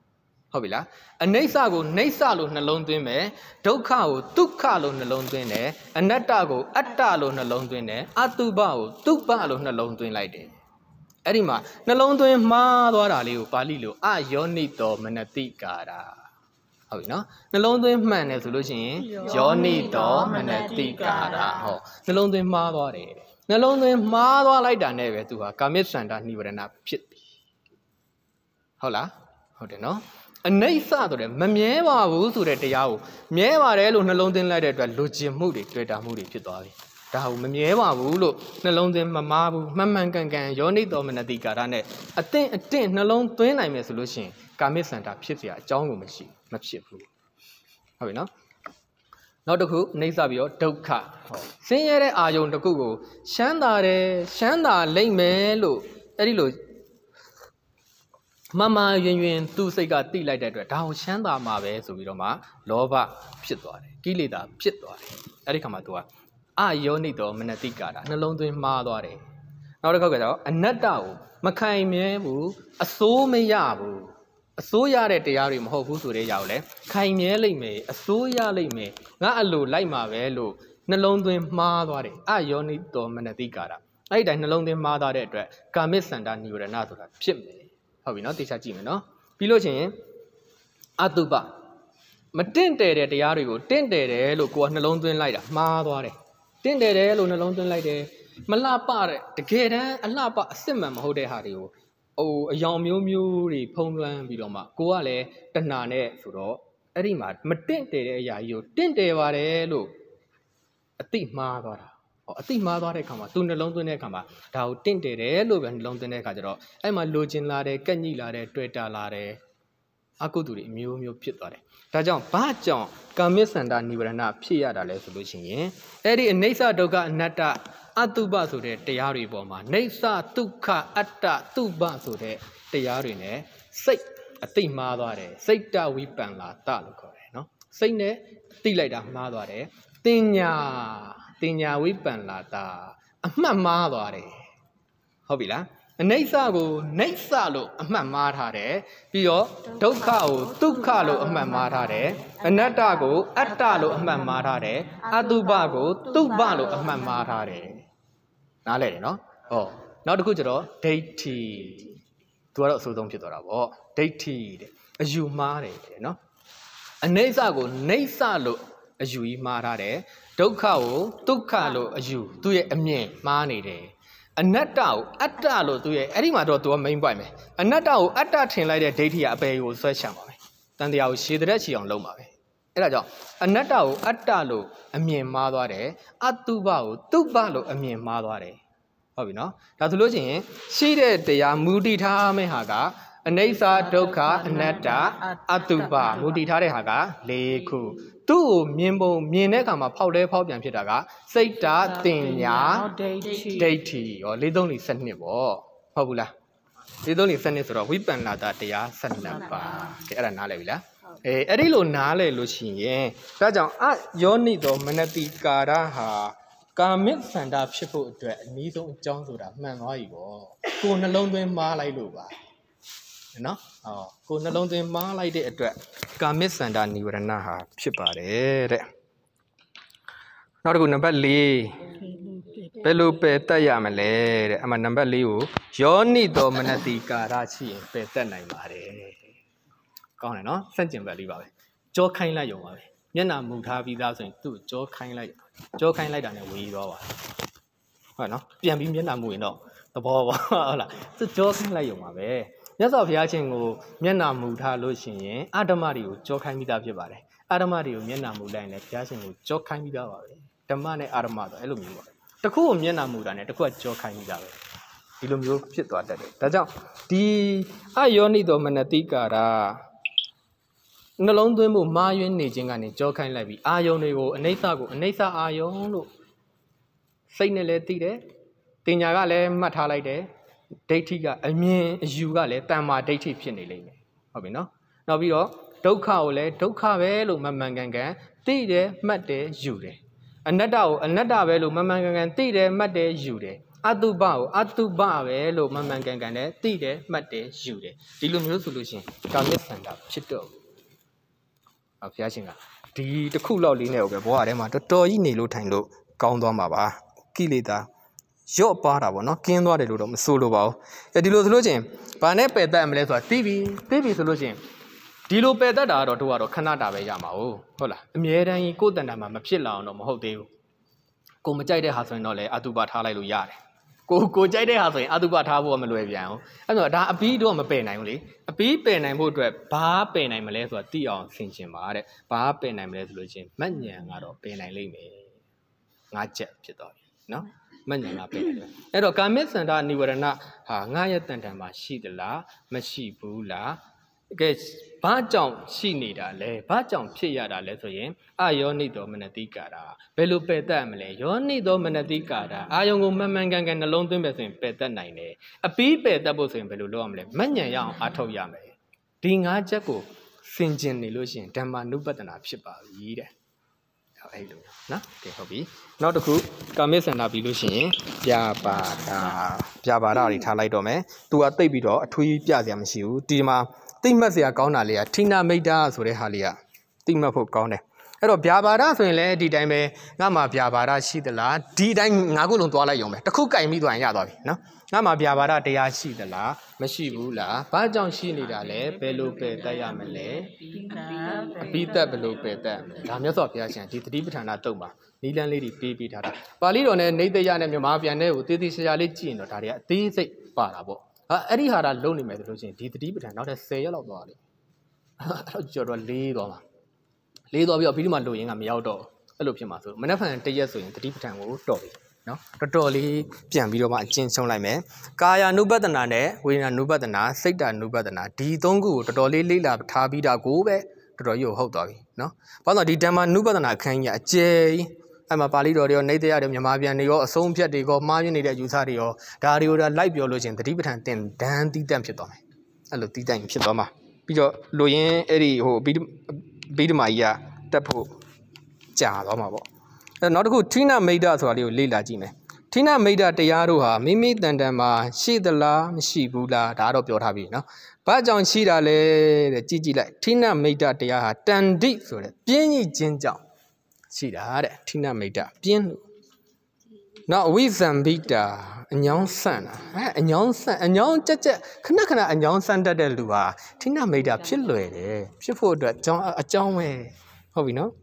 ဟုတ်ပြီလားအနိစ္စကိုနိစ္စလို့နှလုံးသွင်းမယ်ဒုက္ခကိုဒုက္ခလို့နှလုံးသွင်းတယ်အနတ္တကိုအတ္တလို့နှလုံးသွင်းတယ်အတုပကိုတုပလို့နှလုံးသွင်းလိုက်တယ်အဲ့ဒီမှာနှလုံးသွင်းမှားသွားတာလေးကိုပါဠိလိုအယောနိတောမနတိကာရာဟုတ်ပြီနော်နှလုံးသွင်းမှန်တယ်ဆိုလို့ရှိရင်ယောနိတောမနတိကာရာဟောနှလုံးသွင်းမှားသွားတယ်နှလုံးသွင်းမှားသွားလိုက်တာနဲ့ပဲသူဟာကာမိသန္တာနိဝရဏဖြစ်ပြီဟုတ်လားဟုတ်တယ်နော်အနိစ္စဆိုတဲ့မမြဲပါဘူးဆိုတဲ့တရားကိုမြဲပါတယ်လို့နှလုံးသွင်းလိုက်တဲ့အတွက်လူကျင်မှုတွေတွေ့တာမှုတွေဖြစ်သွားပြီဒါကိုမမြဲပါဘူးလို့နှလုံးသွင်းမမားဘူးမှန်မှန်ကန်ကန်ယောနိတော်မနတိကာရနဲ့အတင့်နှလုံးသွင်းနိုင်မယ်ဆိုလို့ရှိရင်ကာမိသန္တာဖြစ်เสียအကြောင်းကိုမဖြစ်ဘူးဟုတ်ပြီနော်နောက်တစ်ခုအနိစ္စပြီးတော့ဒုက္ခဆင်းရဲတဲ့အာယုံတစ်ခုကိုရှမ်းသာလိမ့်မယ်လို့အဲ့ဒီလိုမမယင်သူ့စိတ်ကတိလိုက်တဲ့အတွက်ဒါကိုချမ်းသာမှာပဲဆိုပြီးတော့မှလောဘဖြစ်သွားတယ်ကိလေသာဖြစ်သွားတယ်အဲ့ဒီခါမှာသူကအယောနိတော်မနတိကာတာနှလုံးသွင်းမှားသွားတယ်နောက်တစ်ခါကျတော့အနတ္တကိုမခိုင်မြဲဘူးအစိုးမရဘူးအစိုးရတဲ့တရားတွေမဟုတ်ဘူးဆိုတဲ့ຢာကိုလည်းခိုင်မြဲလိမ့်မယ်အစိုးရလိမ့်မယ်ငါအလိုလိုက်မှာပဲလို့နှလုံးသွင်းမှားသွားတယ်အယောနိတော်မနတိကာတာအဲ့ဒီတိုင်းနှလုံးသွင်းမှားသွားတဲ့အတွက်ကာမိသန္တာနိဝရဏဆိုတာဖြစ်မယ်ဟုတ်ပြီနော်တေချာကြည့်မယ်နော်ပြီးလို့ချင်းအတုပမတင့်တယ်တဲ့တရားတွေကိုတင့်တယ်တယ်လို့ကိုကနှလုံးသွင်းလိုက်တာမှားသွားတယ်တင့်တယ်တယ်လို့နှလုံးသွင်းလိုက်တယ်မလှပတဲ့တကယ်တမ်းအလှပအစစ်မှန်မဟုတ်တဲ့ဟာတွေကိုအယောင်မျိုးတွေဖုံးလွှမ်းပြီးတော့မှကိုကလည်းတဏှာနဲ့ဆိုတော့အဲ့ဒီမှာမတင့်တယ်တဲ့အရာကြီးကိုတင့်တယ်ပါတယ်လို့အတိမှားသွားတာအတိမှားသွားတဲ့ခါမှာသူနှလုံးသွင်းတဲ့ခါမှာဒါကိုတင့်တယ်တယ်လို့ပဲနှလုံးသွင်းတဲ့ခါကျတော့အဲ့မှာလိုချင်လာတယ်ကက်ညိလာတယ်တွေ့တာလာတယ်အကုသိုလ်တွေအမျိုးမျိုးဖြစ်သွားတယ်ဒါကြောင့်ဘာကြောင့်ကာမိသန္တာနိဝရဏဖြစ်ရတာလဲဆိုလို့ရှိရင်အဲ့ဒီအနိစ္စဒုက္ခအနတ္တအတုပဆိုတဲ့တရားတွေပေါ်မှာနေစ္စဒုက္ခအတ္တတုပဆိုတဲ့တရားတွေ ਨੇ စိတ်အတိမှားသွားတယ်စိတ်တဝိပန္လာတလို့ခေါ်တယ်နော်စိတ်နဲ့တိလိုက်တာမှားသွားတယ်တင်ညာဝိပန္လာတာအမှတ်မှားသွားတယ်ဟုတ်ပြီလားအနိစ္စကိုနိစ္စလို့အမှတ်မှားထားတယ်ပြီးတော့ဒုက္ခကိုဒုက္ခလို့အမှတ်မှားထားတယ်အနတ္တကိုအတ္တလို့အမှတ်မှားထားတယ်အတုပကိုတုပလို့အမှတ်မှားထားတယ်နားလဲတယ်နော်ဟောနောက်တစ်ခုကျတော့ဒိဋ္ဌိသူကတော့အဆိုးဆုံးဖြစ်သွားတာပေါ့ဒိဋ္ဌိတဲ့အယူမှားတယ်နော်အနိစ္စကိုနိစ္စလို့အယူကြီးမှားထားတယ်ဒုက္ခကိုဒုက္ခလို့အယူသူ့ရဲ့အမြင်မှားနေတယ်အနတ္တကိုအတ္တလို့သူရဲ့အဲ့ဒီမှာတော့သူက main point ပဲအနတ္တကိုအတ္တထင်လိုက်တဲ့ဒိဋ္ဌိကအပေကိုဆွဲချပါပဲတန်တရားကိုရှည်တဲ့ချီအောင်လုပ်ပါပဲအဲ့ဒါကြောင့်အနတ္တကိုအတ္တလို့အမြင်မှားသွားတယ်အတုပကိုတုပလို့အမြင်မှားသွားတယ်ဟုတ်ပြီနော်ဒါဆိုလို့ရှိရင်ရှိတဲ့တရားမူတည်ထားမယ့်ဟာကအနိစ္စဒုက္ခအနတ္တအတုပမူတည်ထားတဲ့ဟာက၄ခုသူ့ကိုမြင်တဲ့အခါမှာဖောက်ပြန်ဖြစ်တာကစိတ်တာတင်ညာဒိဋ္ဌိရော၄၃၄စနစ်ပေါ့ဟုတ်ဘူးလား၄၃၄စနစ်ဆိုတော့ဝိပန္နာတာတရား12ပါးကဲအဲ့ဒါနားလည်ပြီလားအဲ့ဒီလိုနားလည်လို့ရှိရင်ဒါကြောင့်အယောနိသောမနတိကာရဟာကာမိသန္တာဖြစ်ဖို့အတွက်အနည်းဆုံးအကြောင်းဆိုတာမှန်သွားပြီပေါ့ကိုနှလုံးသွင်းမှားလိုက်လို့ပါနော်ကိုနှလုံးသွင်းမှားလိုက်တဲ့အတွက်ကာမိသန္တာနိဝရဏဟာဖြစ်ပါတယ်တဲ့နောက်တစ်ခုနံပါတ်4ဘယ်လိုပယ်တတ်ရမလဲတဲ့အမှနံပါတ်4ကိုယောနိသောမနတိကာရရှိရင်ပယ်တတ်နိုင်ပါတယ်ကောင်းတယ်နော်စန့်ကျင်ဘက်လေးပါပဲကြောခိုင်းလိုက်ရုံပါပဲမျက်နှာမူထားပြီးသားဆိုရင်သူ့ကြောခိုင်းလိုက်တာနဲ့ဝေးသွားပါဟုတ်နော်ပြန်ပြီးမျက်နှာမူရင်တော့သဘောပါဟုတ်လားသူကြောခိုင်းလိုက်ရုံပါပဲမြတ်စွာဘုရားရှင်ကိုမျက်နှာမူထားလို့ရှိရင်အတ္တမတွေကိုကြောခိုင်းပြီးသားဖြစ်ပါတယ်အတ္တမတွေကိုမျက်နှာမူလိုက်ရင်လည်းဘုရားရှင်ကိုကြောခိုင်းပြီးသားပါပဲဓမ္မနဲ့အာရမဆိုအဲ့လိုမျိုးပါတခုကိုမျက်နှာမူတာနဲ့တခုကကြောခိုင်းပြီးသားပဲဒီလိုမျိုးဖြစ်သွားတတ်တယ်ဒါကြောင့်ဒီအယောနိသောမနတိကာရနှလုံးသွင်းမှုမှားယွင်းနေခြင်းကနေကြောခိုင်းလိုက်ပြီးအာယုံတွေကိုအနိစ္စကိုအနိစ္စအာယုံလို့စိတ်နဲ့လည်းသိတယ်တင်ညာကလည်းမှတ်ထားလိုက်တယ်ဒိဋ္ဌိကအမြင်အယူကလည်းတမ္မာဒိဋ္ဌိဖြစ်နေလိမ့်မယ်ဟုတ်ပြီနော်နောက်ပြီးတော့ဒုက္ခကိုလည်းဒုက္ခပဲလို့မှန်ကန်သိတယ်မှတ်တယ်ယူတယ်အနတ္တကိုအနတ္တပဲလို့မှန်ကန်သိတယ်မှတ်တယ်ယူတယ်အတုပကိုအတုပပဲလို့မှန်မှန်ကန်ကန်နဲ့သိတယ်မှတ်တယ်ယူတယ်ဒီလိုမျိုးဆိုလို့ရှိရင်ကာမစန္ဒဖြစ်တော့ဘုရားရှင်ကဒီတစ်ခုလောက်လေးနဲ့ပဲဘဝထဲမှာတော်တော်ကြီးနေလို့ထိုင်လို့ကောင်းသွားမှာပါကိလေသာရော့ပါတာပေါ့နော်ကင်းသွားတယ်လို့တော့မဆိုလိုပါဘူးဒီလိုဆိုလို့ချင်းဘာနဲ့ပယ်တတ်မလဲဆိုတာသိပြီဆိုလို့ချင်းဒီလိုပယ်တတ်တာကတော့တို့ကတော့ခဏတာပဲရမှာဟုတ်လားအမြဲတမ်းကိုယ်တန်တာမှာမဖြစ်လာအောင်တော့မဟုတ်သေးဘူးကိုမကြိုက်တဲ့ဟာဆိုရင်တော့လေအတုပထားလိုက်လို့ရတယ်ကိုကြိုက်တဲ့ဟာဆိုရင်အတုပထားဖို့မလွယ်ပြန်အောင်အဲ့တော့ဒါအပီးတော့မပယ်နိုင်ဘူးလေအပီးပယ်နိုင်ဖို့အတွက်ဘာပယ်နိုင်မလဲဆိုတာသိအောင်ဆင်ခြင်ပါတဲ့ဘာပယ်နိုင်မလဲဆိုလို့ချင်းမညံကတော့ပယ်နိုင်လိမ့်မယ်ငါချက်ဖြစ်သွားပြီနော်မညံကပယ်တယ်အဲ့တော့ကာမိစန္ဒနိဝရဏဟာငါရဲ့တန်တန်မှာရှိသလားမရှိဘူးလားကဲဘာကြောင့်ရှိနေတာလဲဘာကြောင့်ဖြစ်ရတာလဲဆိုရင်အယောနိတောမနတိကာတာဘယ်လိုပယ်တတ်မလဲယောနိတောမနတိကာတာအာယုံကိုမှန်မှန်ကန်ကန်နှလုံးသွင်းပဲဆိုရင်ပယ်တတ်နိုင်တယ်အပီးပယ်တတ်ဖို့ဆိုရင်ဘယ်လိုလုပ်ရမလဲမညံရအောင်အားထုတ်ရမယ်ဒီ၅ချက်ကိုစင်ကျင်နေလို့ရှိရင်ဓမ္မနုပဒနာဖြစ်ပါပြီတဲ့အဲ့လိုနော်ကဲဟုတ်ပြီနောက်တစ်ခုကာမိစန္ဒပြီးလို့ရှိရင်ပြပါဒတွေထားလိုက်တော့မယ်သူကတိတ်ပြီးတော့အထွေးပြစရာမရှိဘူးဒီမှာတိမှတ်စရာကောင်းတာလေးကထိနာမိတ်တာဆိုတဲ့ဟာလေးကတိမှတ်ဖို့ကောင်းတယ်အဲ့တော့ဗျာပါဒဆိုရင်လည်းဒီတိုင်းပဲငါမှဗျာပါဒရှိသလားဒီတိုင်းငါခုလုံးသွားလိုက်ရုံပဲတစ်ခုကြိုင်ပြီးသွားရင်ရသွားပြီနော်ငါမှဗျာပါဒတရားရှိသလားမရှိဘူးလားဘာကြောင့်ရှိနေတာလဲဘယ်လိုပယ်တတ်ရမလဲအပိသက်ဘယ်လိုပယ်တတ်မလဲဒါမျိုးဆိုဘုရားရှင်ဒီသတိပဋ္ဌာန်တုံးပါနီလန်းလေးတွေပေးထားတာပါဠိတော်နဲ့နေတရနဲ့မြန်မာပြန်တဲ့ကိုတေးသေးရှာလေးကြည့်ရင်တော့ဒါတွေကအသေးစိတ်ပါတာပေါ့အဲ့ဒီဟာတာလုံနေမယ်ဆိုလို့ရှိရင်ဒီသတိပဋ္ဌာန်နောက်ထပ်10ရက်လောက်သွားတယ်အဲ့တော့ကျော်တော့လေးသွားမှာလေးသွားပြီးတော့ပြီးဒီမှာလိုရင်းကမရောက်တော့အဲ့လိုဖြစ်မှာဆိုမနက်ဖြန်တစ်ရက်ဆိုရင်သတိပဋ္ဌာန်ကိုတော်ပြီနော်တော်တော်လေးပြန်ပြီးတော့မှအကျဉ်းဆုံးလိုက်မယ်ကာယ ानु ပဒနာနဲ့ဝေဒနာ ानु ပဒနာစိတ်တ ानु ပဒနာဒီသုံးခုကိုတော်တော်လေးလေ့လာထားပြီးတာကိုပဲတော်တော်ကြီးဟုတ်သွားပြီနော်ဘာလို့ဒီဓမ္မ ानु ပဒနာအခန်းကြီးအကျယ်ကြီးအဲ့မှာပါဠိတော်တွေရောနေတရားတွေမြန်မာပြန်တွေရောအဆုံးဖြတ်တွေရောမှားယွင်းနေတဲ့ယူဆတွေရောဒါတွေကိုဒါလိုက်ပြောလို့ချင်းသတိပဋ္ဌာန်တင်ဒန်းတီးတန့်ဖြစ်သွားမယ်အဲ့လိုတီးတန့်ဖြစ်သွားမှာပြီးတော့လိုရင်းအဲ့ဒီဘိဓမာကြီးကတက်ဖို့ကြာသွားမှာပေါ့အဲ့နောက်တစ်ခုထိနာမိတ်ဒဆိုတာလေးကိုလေ့လာကြည့်မယ်ထိနာမိတ်ဒတရားတို့ဟာမိမိတန်တန်မှာရှိသလားမရှိဘူးလားဒါတော့ပြောထားပြီနော်ဘာကြောင့်ရှိတာလဲတဲ့ကြည့်လိုက်ထိနာမိတ်ဒတရားဟာတန်တိဆိုတဲ့ပြင်းကြီးခြင်းကြောင့်ရှိတာတဲ့ထိနာမိတ်ဒပြင်းလို့နောက်အဝိဇံဘိတာအညောင်းဆန့်တာအညောင်းကြက်ခဏအညောင်းဆန့်တတ်တဲ့လူဟာထိနာမိတ်ဒဖြစ်လွယ်တယ်ဖြစ်ဖို့အတွက်အကြောင်းပဲဟုတ်ပြီနော်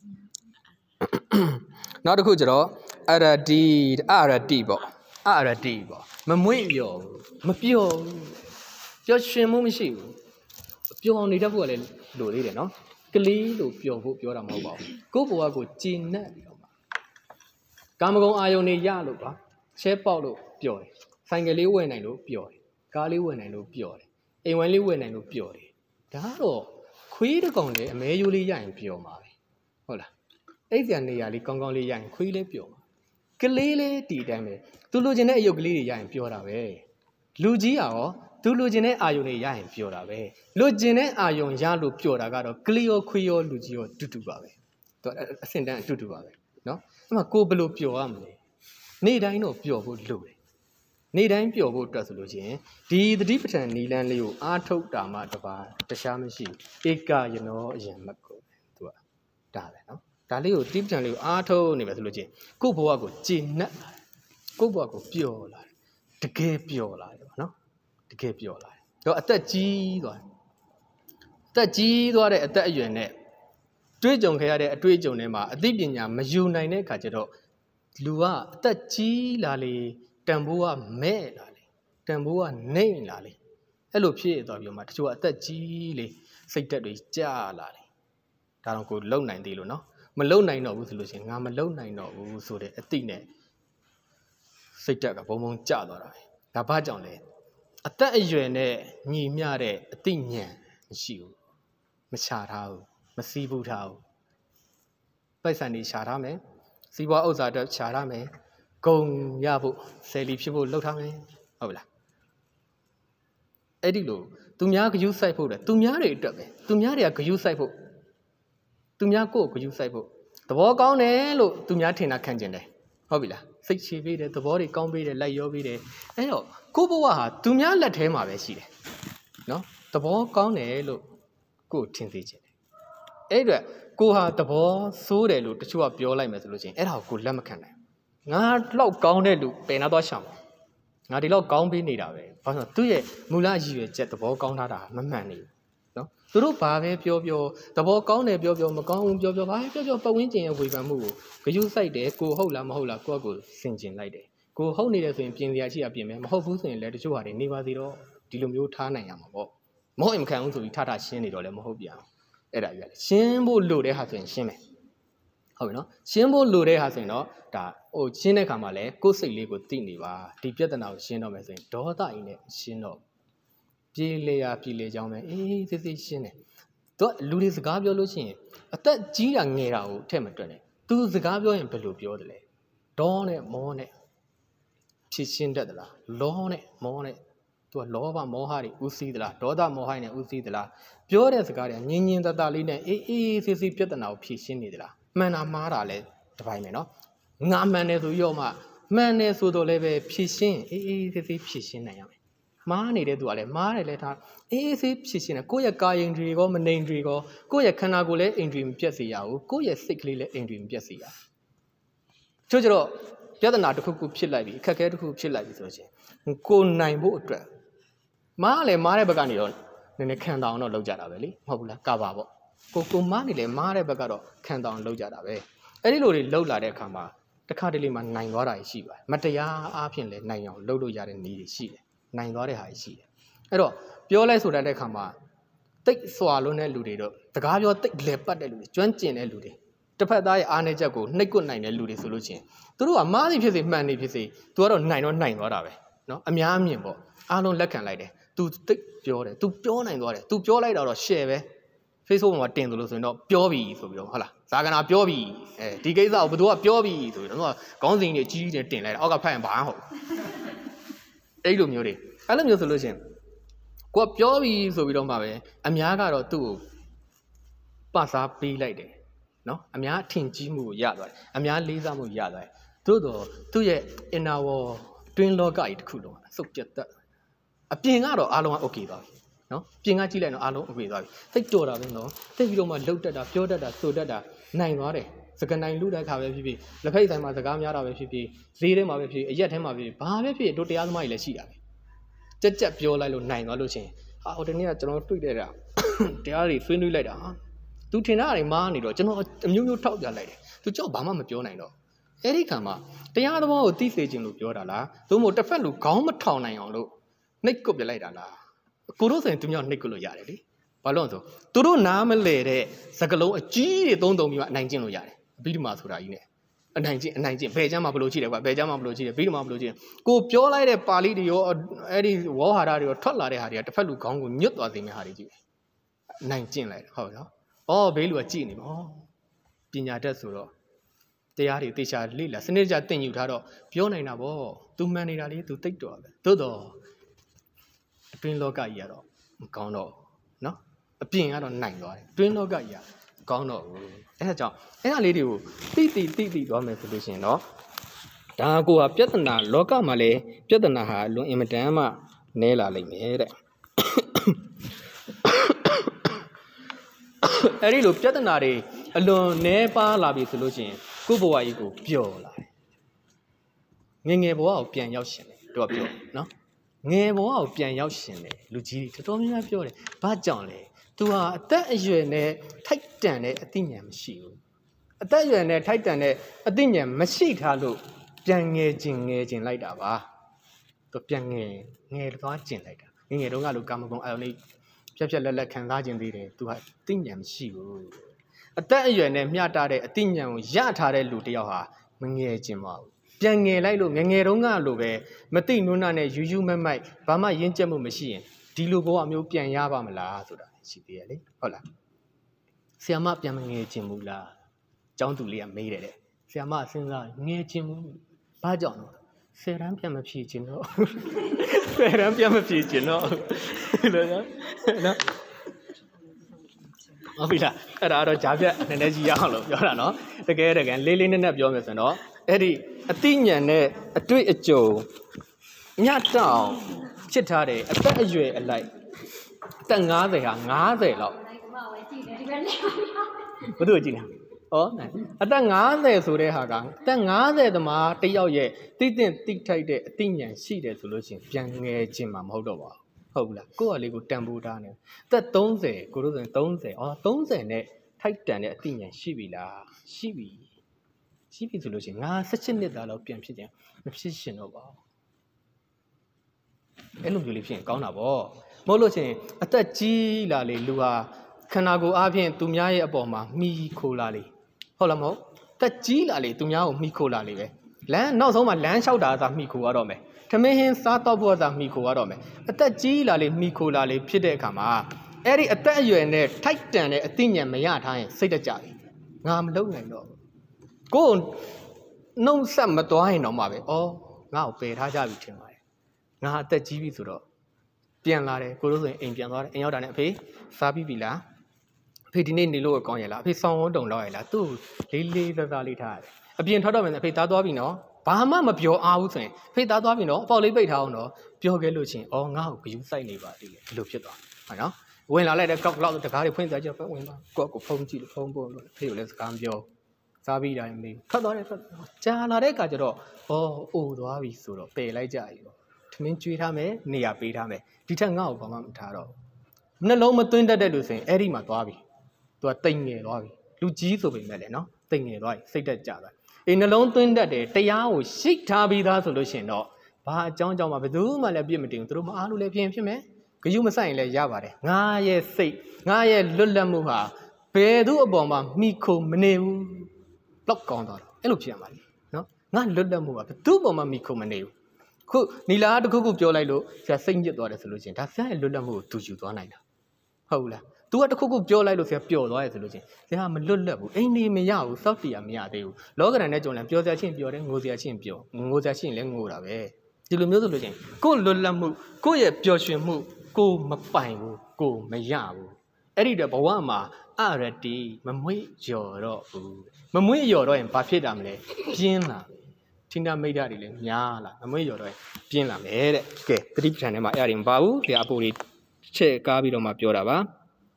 နောက်တစ်ခုကျတော့အရတိပေါ့မမွေ့ပျော်မပျော်ပျော်ရွှင်မှုမရှိဘူးပျော်နေတတ်ဖို့ကလည်းလိုသေးတယ်နော်ကလေးလို့ပျော်ဖို့ပြောတာမဟုတ်ပါဘူးကိုယ့်ဘဝကိုကြည်နပ်ပြီးတော့ကာမဂုဏ်အာယုန်တွေရလို့ပါချဲပေါက်လို့ပျော်တယ်ဆိုင်ကလေးဝယ်နိုင်လို့ပျော်တယ်ကားလေးဝယ်နိုင်လို့ပျော်တယ်အိမ်ဝယ်လေးဝယ်နိုင်လို့ပျော်တယ်ဒါကတော့ခွေးတစ်ကောင်နဲ့အမဲရိုးလေးရရင်ပျော်မှာပဲဟုတ်လားအဲ့ဒီနေရာလေးကောင်းကောင်းလေးရရင်ခွေးလေးပျော်မှာကလေးလေးဒီတိုင်းပဲသူလိုချင်တဲ့အယုတ်ကလေးတွေရရင်ပျော်တာပဲလူကြီးရောသူလိုချင်တဲ့အာယုန်တွေရရင်ပျော်တာပဲလိုချင်တဲ့အာယုန်ရလို့ပျော်တာကတော့ကလေးရောခွေးရောလူကြီးရောတူပါပဲသူအဆင့်တန်းတူပါပဲနော်အဲ့မှာကိုဘယ်လိုပျော်ရမလဲနေ့တိုင်းတော့ပျော်ဖို့လိုတယ်နေ့တိုင်းပျော်ဖို့အတွက်ဆိုလို့ချင်းဒီသတိပဋ္ဌာန်နီလန်းလေးကိုအားထုတ်တာမှတပါတခြားမရှိဧကယနောအယံမတ်ကိုသူကဒါပဲနော်ဒါလေးကိုသတိပဋ္ဌာန်လေးကိုအားထုတ်နေမယ်ဆိုလို့ချင်းကိုယ့်ဘဝကိုကြည်နပ်လာတယ်ကိုယ့်ဘဝကိုပျော်လာတယ်တကယ်ပျော်လာတယ်ပေါ့နော်တကယ်ပျော်လာတယ်တော့အသက်ကြီးသွားတဲ့အသက်အရွယ်နဲ့တွေးကြုံခဲ့ရတဲ့အတွေ့အကြုံတွေမှာအသိပညာမယူနိုင်တဲ့အခါကျတော့လူကအသက်ကြီးလာလေတန်ဖိုးကမဲ့လာလေတန်ဖိုးကနှိမ့်လာလေအဲ့လိုဖြစ်သွားပြီးတော့မှတချို့ကအသက်ကြီးလေစိတ်ဓာတ်တွေကြာလာလေဒါတော့ကိုလုံနိုင်သေးလို့နော်မလုံနိုင်တော့ဘူးဆိုလို့ရှိရင်ငါမလုံနိုင်တော့ဘူးဆိုတဲ့အသိနဲ့စိတ်ဓာတ်ကဘုံကြာသွားတာပဲဒါဘာကြောင့်လဲအသက်အရွယ်နဲ့ညီမျှတဲ့အသိဉာဏ်မရှိဘူးမချထားဘူးမစည်းဘူးထားဘူးပိုက်ဆံတွေရှာထားမယ်စီးပွားဥစ္စာတွေရှာထားမယ်ဂုံရဖို့ဆယ်လီဖြစ်ဖို့လှုပ်ထားမယ်ဟုတ်လားအဲ့ဒီလိုသူများဂယုစိုက်ဖို့တဲ့သူများတွေအတွက်ပဲသူများတွေကဂယုစိုက်ဖို့သူများကိုဂယုစိုက်ဖို့သဘောကောင်းတယ်လို့သူများထင်တာခံကျင်တယ်ဟုတ်ပြီလားစိတ်ချပေးတယ်သဘောတွေကောင်းပေးတယ်လိုက်ရောပေးတယ်အဲ့တော့ကိုဘဝဟာသူများလက်ထဲမှာပဲရှိတယ်နော်သဘောကောင်းတယ်လို့ကိုထင်စေချင်တယ်အဲ့အတွက်ကိုဟာသဘောဆိုးတယ်လို့တချို့ကပြောလိုက်မယ်ဆိုလို့ချင်းအဲ့ဒါကိုကိုလက်မခံနိုင်ငါလောက်ကောင်းတဲ့လူပယ်နာတော့ရှောင်ငါဒီလောက်ကောင်းပေးနေတာပဲဘာလို့သူ့ရဲ့မူလရည်ရွယ်ချက်သဘောကောင်းထားတာမမှန်နေဘူးနော်သူတို့ဘာပဲပြောသဘောကောင်းတယ်ပြောမကောင်းဘူးပြောဘာပဲပြောပတ်ဝန်းကျင်ရဲ့ဝေဖန်မှုကိုဂရုစိုက်တယ်ကိုဟုတ်လားမဟုတ်လားကိုယ့်ကိုဆင်ကျင်လိုက်တယ်ကိုဟုတ်နေတယ်ဆိုရင်ပြင်စရာရှိတာပြင်မယ်မဟုတ်ဘူးဆိုရင်လည်းတချို့ဟာတွေနေပါသေးတော့ဒီလိုမျိုးထားနိုင်ရမှာပေါ့မဟုတ်ရင်မခံဘူးဆိုပြီးထားရှင်းနေတော့လည်းမဟုတ်ပြန်အဲ့ဒါကြီးလေရှင်းဖို့လိုတဲ့ဟာဆိုရင်ရှင်းမယ်ဟုတ်ပြီနော်ရှင်းဖို့လိုတဲ့ဟာဆိုရင်တော့ဒါရှင်းတဲ့ခါမှာလည်းကိုယ်စိတ်လေးကိုသိနေပါဒီပြဿနာကိုရှင်းတော့မယ်ဆိုရင်ဒေါသကြီးနဲ့ရှင်းတော့ပြေးလေကြောင်းပဲအေးစစ်ရှင်းတယ်တော့လူတွေစကားပြောလို့ရှိရင်အသက်ကြီးတာငယ်တာကိုထည့်မတွက်နဲ့သူစကားပြောရင်ဘယ်လိုပြောတယ်လဲဒေါနဲ့မောနဲ့ဖြစ်ရှင်းတတ်သလားလောနဲ့မောနဲ့သူကလောဘမောဟတွေဥသိသလားဒေါသမောဟတွေနဲ့ဥသိသလားပြောတဲ့စကားတွေညင်ညင်တတလေးနဲ့အေးစစ်ပြဿနာကိုဖြေရှင်းနေသလားမှန်တာမှားတာလဲတစ်ပိုင်းပဲနော်ငါမှန်တယ်ဆိုရောမှမှန်တယ်ဆိုတော့လည်းပဲဖြေရှင်းအေးစစ်ဖြေရှင်းနိုင်ရမယ်မားနေတဲ့သူကလည်းမားတယ်လဲထားအေးစစ်ဖြေရှင်းတယ်ကိုယ့်ရဲ့ကာယင်တွေကောမနေတွေကောကိုယ့်ရဲ့ခန္ဓာကိုယ်လည်းအင်ဒရီမပြတ်စေရဘူးကိုယ့်ရဲ့စိတ်ကလေးလည်းအင်ဒရီမပြတ်စေရကျတော့ပြဿနာတစ်ခုခုဖြစ်လိုက်ပြီအခက်အခဲတစ်ခုဖြစ်လိုက်ပြီဆိုရင်ကိုနိုင်ဖို့အတွက်မားလည်းမားတဲ့ဘက်ကနေတော့နည်းနည်းခံတောင်တော့လောက်ကြတာပဲလေမဟုတ်ဘူးလားကပါပေါ့ကိုမားနေလေမားတဲ့ဘက်ကတော့ခံတောင်လောက်ကြတာပဲအဲ့ဒီလိုတွေလောက်လာတဲ့အခါမှာတစ်ခါတလေမှနိုင်သွားတာရှိပါတယ်မတရားအားဖြင့်လည်းနိုင်အောင်လုပ်လို့ရတဲ့နည်းတွေရှိတယ်နိုင်သွားတဲ့ဟာရှိတယ်အဲ့တော့ပြောလိုက်ဆိုတဲ့အခါမှာတိတ်စွာလုံးတဲ့လူတွေတော့တကားပြောတိတ်လဲပတ်တဲ့လူတွေကျွမ်းကျင်တဲ့လူတွေတစ်ဖက်သားရဲ့အားနည်းချက်ကိုနှိပ်ကွနိုင်တဲ့လူတွေဆိုလို့ချင်းသူတို့ကမားနေဖြစ်စေမှန်နေဖြစ်စေသူကတော့နိုင်သွားတာပဲเนาะအများအမြင်ပေါ့အားလုံးလက်ခံလိုက်တယ်သူတိတ်ပြောတယ်သူပြောနိုင်သွားတယ်သူပြောလိုက်တော့ share ပဲ Facebook မှာတင်တယ်လို့ဆိုရင်တော့ပြောပြီဆိုပြီးတော့ဟုတ်လားဇာကနာပြောပြီဒီကိစ္စကိုဘယ်သူကပြောပြီဆိုပြီးတော့ခေါင်းစဉ်တွေကြီးကြီးတင်လိုက်တယ်အောက်ကဖတ်ရင်ဘာမှမဟုတ်အဲ့လိုမျိုးတွေအဲ့လိုမျိုးဆိုလို့ချင်းကိုကပြောပြီဆိုပြီးတော့မှပဲအများကတော့သူ့ကိုပတ်စားပေးလိုက်တယ်နော်အများထင်ကြီးမှုကိုရသွားတယ်အများလေးစားမှုရသွားတယ်သို့တော့သူ့ရဲ့ inner world တွင်းလောကကြီးတစ်ခုလုံးစုပ်ပြတ်တတ်အပြင်ကတော့အားလုံးက okay သွားပြီနော်ပြင်ကကြည့်လိုက်တော့အားလုံး okay သွားပြီသိတော်တာပဲနော်သိပြီးတော့မှလှုပ်တတ်တာပြောတတ်တာဆိုတတ်တာနိုင်သွားတယ်စကနိုင်လူတဲ့ခါပဲဖြစ်ဖြစ်လက်ဖိတ်ဆိုင်မှာစကားများတာပဲဖြစ်ဖြစ်ဈေးထဲမှာပဲဖြစ်အရက်ထဲမှာပဲဘာပဲဖြစ်တို့တရားသမားကြီးလည်းရှိတာပဲကြက်ပြောလိုက်လို့နိုင်သွားလို့ချင်းဟိုတနေ့ကကျွန်တော်တွေ့တဲ့တရားတွေဆွေးနွေးလိုက်တာသူထင်တာတွေမားနေတော့ကျွန်တော်အမျိုးမျိုးထောက်ပြလိုက်တယ်သူကြောက်ဘာမှမပြောနိုင်တော့အဲ့ဒီခါမှာတရားသဘောကိုသိစေခြင်းလို့ပြောတာလားသို့မဟုတ်တစ်ဖက်လူခေါင်းမထောင်နိုင်အောင်လို့နှိပ်ကွပ်ပြလိုက်တာလားကိုတို့ဆိုရင်သူမျိုးနှိပ်ကွပ်လို့ရတယ်လေဘာလို့လဲဆိုသူတို့နားမလဲတဲ့စကလုံးအကြီးတွေသုံးပြီးမှအနိုင်ကျင့်လို့ရတယ်အပြီးဒီမှာဆိုတာကြီးနဲ့အနိုင်ကျင့်ဘယ်ကျမ်းမှာဘလို့ရှိတယ်ကွာဘယ်ကျမ်းမှာဘလို့ရှိတယ်ပြီးဒီမှာဘလို့ရှိတယ်ကိုပြောလိုက်တဲ့ပါဠိတွေရောအဲ့ဒီဝေါဟာရတွေရောထွက်လာတဲ့ဟာတွေကတစ်ဖက်လူခေါင်းကိုညွတ်သွားစေမယ့်ဟာတွေကြီးအနိုင်ကျင့်လိုက်ဟုတ်နော်ဘေးလူကကြည်နေမှာပညာတတ်ဆိုတော့တရားတွေတေချာလေ့လာစနစ်တကျသင်ယူထားတော့ပြောနိုင်တာဗောသူမှန်နေတာလေသူသိတော့ပဲသို့တော့အတွင်းလောကကြီးကတော့မကောင်းတော့နော်အပြင်ကတော့နိုင်သွားတယ်အတွင်းလောကကြီးကကောင်းတော့ဘူးအဲ့ဒါကြောင့်အဲ့ဒါလေးတွေကိုတိသွားမယ်ဆိုလို့ရှိရင်တော့ဒါကိုကပြဿနာလောကမှာလည်းပြဿနာဟာလွန်အင်မတန်မှနဲလာလိမ့်မယ်တဲ့အဲ့ဒီလိုပြဿနာတွေအလွန်နဲပါလာပြီဆိုလို့ရှိရင်ကိုယ့်ဘဝကြီးကိုပျော်လာတယ်ငယ်ဘဝကိုပြန်ရောက်ရှင်တယ်တို့ကပြောနော်ငယ်ဘဝကိုပြန်ရောက်ရှင်တယ်လူကြီးတွေတော်တော်များများပြောတယ်ဘာကြောင့်လဲသူဟာအသက်အရွယ်နဲ့ထိုက်တန်တဲ့အသိဉာဏ်မရှိဘူးအသက်အရွယ်နဲ့ထိုက်တန်တဲ့အသိဉာဏ်မရှိထားလို့ပြန်ငယ်ခြင်းလိုက်တာပါသူပြန်ငယ်သွားကျင်လိုက်တာငယ်တုန်းကလိုကာမဂုဏ်အယုံလေးဖြတ်လက်ခံစားခြင်းသေးတယ်သူဟာသိဉာဏ်မရှိဘူးအသက်အရွယ်နဲ့မျှတတဲ့အသိဉာဏ်ကိုရထားတဲ့လူတစ်ယောက်ဟာမငယ်ခြင်းပါဘူးပြန်ငယ်လိုက်လို့ငယ်တုန်းကလိုပဲမသိနုံနာနဲ့ယူမိုက်ဘာမှရင်းကျက်မှုမရှိရင်ဒီလိုဘဝမျိုးပြန်ရပါမလားဆိုတာရှိသေးတယ်လေဟုတ်လားဆရာမပြန်မငယ်ခြင်းဘူးလားကျောင်းသူလေးကမေးတယ်တဲ့ဆရာမစဉ်းစားငယ်ခြင်းဘူးဘာကြောင့်လဲဆယ်တန်းပြန်မဖြေခြင်းတော့ဆယ်တန်းပြန်မဖြေခြင်းတော့လို့နော်ဟုတ်ပြီလားအဲ့ဒါတော့ဂျာပြက်နည်းနည်းကြီးရအောင်လို့ပြောတာနော်တကယ်လေးလေးနက်နက်ပြောမယ်ဆိုတော့အဲ့ဒီအသိဉာဏ်နဲ့အတွေ့အကြုံညတောင်ဖြစ်ထားတယ်အသက်အရွယ်အလိုက်အသက်50ဟာ50လောက်ဘယ်သူကြည့်လဲဟောအသက်50ဆိုတဲ့ဟာကအသက်50သမားတယောက်ရဲ့သိတဲ့သိထိုက်တဲ့အသိဉာဏ်ရှိတယ်ဆိုလို့ရှိရင်ပြန်ငယ်ခြင်းမှာမဟုတ်တော့ပါဘူးဟုတ်လားကိုယ့်ဟာလေးကိုတန်ဖိုးထားနေအသက်30ကိုတို့ဆိုရင်30နဲ့ထိုက်တန်တဲ့အသိဉာဏ်ရှိပြီလားရှိပြီဆိုလို့ရှိရင်ငါ17နှစ်သားလောက်ပြန်ဖြစ်တယ်မဖြစ်ရှင်တော့ပါဘူးအဲ့လိုမျိုးလေးဖြစ်ရင်ကောင်းတာပေါ့မဟုတ်လို့ချင်းအသက်ကြီးလာလေလူဟာခန္ဓာကိုယ်အားဖြင့်သူများရဲ့အပေါ်မှာမှီခိုလာလေဟုတ်လားမဟုတ်သက်ကြီးလာလေသူများကိုမှီခိုလာလေပဲလမ်းနောက်ဆုံးမှာလမ်းလျှောက်တာသာမှီခိုရတော့မယ်ထမင်းဟင်းစားတော့ဖို့သာမှီခိုရတော့မယ်အသက်ကြီးလာလေမှီခိုလာလေဖြစ်တဲ့အခါမှာအဲ့ဒီအသက်အရွယ်နဲ့ထိုက်တန်တဲ့အသိဉာဏ်မရထားရင်စိတ်တကြပြီငါမလုပ်နိုင်တော့ကိုယ်နှုံဆက်မသွားရင်တော့မှပဲဩငါ့ကိုပယ်ထားကြပြီထင်ပါတယ်ငါအသက်ကြီးပြီဆိုတော့ပြန်လာတယ်ကိုတို့ဆိုရင်အိမ်ပြန်သွားတယ်အိမ်ရောက်တာနဲ့အဖေစားပြီးပြီလားအဖေဒီနေ့နေလို့ကောင်းရဲ့လားအဖေဆောင်းဝန်းတုံလောက်ရဲ့လားသူ့လေးသားလေးထားရတယ်အပြင်ထွက်တော့မယ်အဖေသားသွားပြီနော်ဘာမှမပြောအားဘူးဆိုရင်အဖေသားသွားပြီနော်အပေါက်လေးပိတ်ထားအောင်နော်ပြောခဲ့လို့ချင်းဩငါ့ကိုဂယူးစိုက်နေပါသေးတယ်ဒီလိုဖြစ်သွားဟုတ်နော်ဝင်လာလိုက်တဲ့ကောက်လောက်တကားတွေဖွင့်စားကြပဲဝင်သွားကိုဖုန်းကြည့်လို့ဖုန်းပို့လို့အဖေကိုလည်းစကားပြောစားပြီးတိုင်းမေးထွက်သွားတယ်ကြာလာတဲ့အခါကျတော့အိုသွားပြီဆိုတော့ပယ်လိုက်ကြပြီပေါ့ထမင်းကျွေးထားမယ်နေရာပေးထားမယ်ဒီထက်ငါ့ကိုဘာမှမထားတော့နှလုံးမသွင်းတတ်တဲ့လူဆိုရင်အဲ့ဒီမှာသွားပြီသူကတိမ်ငယ်သွားပြီလူကြီးဆိုပေမဲ့လည်းနော်တိမ်ငယ်သွားပြီစိတ်သက်ကြသွားအေးနှလုံးသွင်းတတ်တယ်တရားကိုရှိထားပြီးသားဆိုလို့ရှိရင်တော့ဘာအကြောင်းကြောင့်မှဘယ်သူမှလည်းပြစ်မတင်ဘူးသူတို့မအားလို့လည်းဖြစ်မယ်ဂယုမဆိုင်ရင်လည်းရပါတယ်ငါရဲ့စိတ်ငါရဲ့လွတ်လပ်မှုဟာဘယ်သူအပေါ်မှာမိခိုမနေဘူးလောက်ကောင်းသွားတယ်အဲ့လိုဖြစ်ရမှာလေနော်ငါလွတ်လပ်မှုကဘယ်သူ့ပေါ်မှာမိခိုမနေဘူးခုနီလာတခုပြောလိုက်လို့ဆရာစိတ်ညစ်သွားတယ်ဆိုလို့ချင်းဒါဆရာရဲ့လွတ်လပ်မှုကိုသူယူသွားနိုင်တာဟုတ်လား तू ကတခုခုပြောလိုက်လို့ဆရာပျော်သွားရဲ့ဆိုလို့ချင်းဆရာမလွတ်လပ်ဘူးအိမ်နေမရဘူးစောက်တရားမရသေးဘူးလောကရန်နဲ့ကြုံလဲပျော်စရာချင်းပျော်တယ်ငိုစရာချင်းပျော်ငိုစရာချင်းလည်းငိုတာပဲဒီလိုမျိုးဆိုလို့ချင်းကိုယ်လွတ်လပ်မှုကိုယ့်ရဲ့ပျော်ရွှင်မှုကိုမပိုင်ဘူးကိုမရဘူးအဲ့ဒီတော့ဘဝမှာအရတီမမွေ့လျော်တော့ဘူးမမွေ့လျော်တော့ရင်ဘာဖြစ်တာမလဲပြင်းလာထိနာမိတ်ဓာတ်တွေလည်းများလာမမွေ့လျော်တော့ရင်ပြင်းလာမယ်တဲ့ကဲတတိပဋ္ဌာန်ထဲမှာအဲ့ဒါတွေမပါဘူးဆရာအပိုတွေချက်ကားပြီးတော့မှပြောတာပါ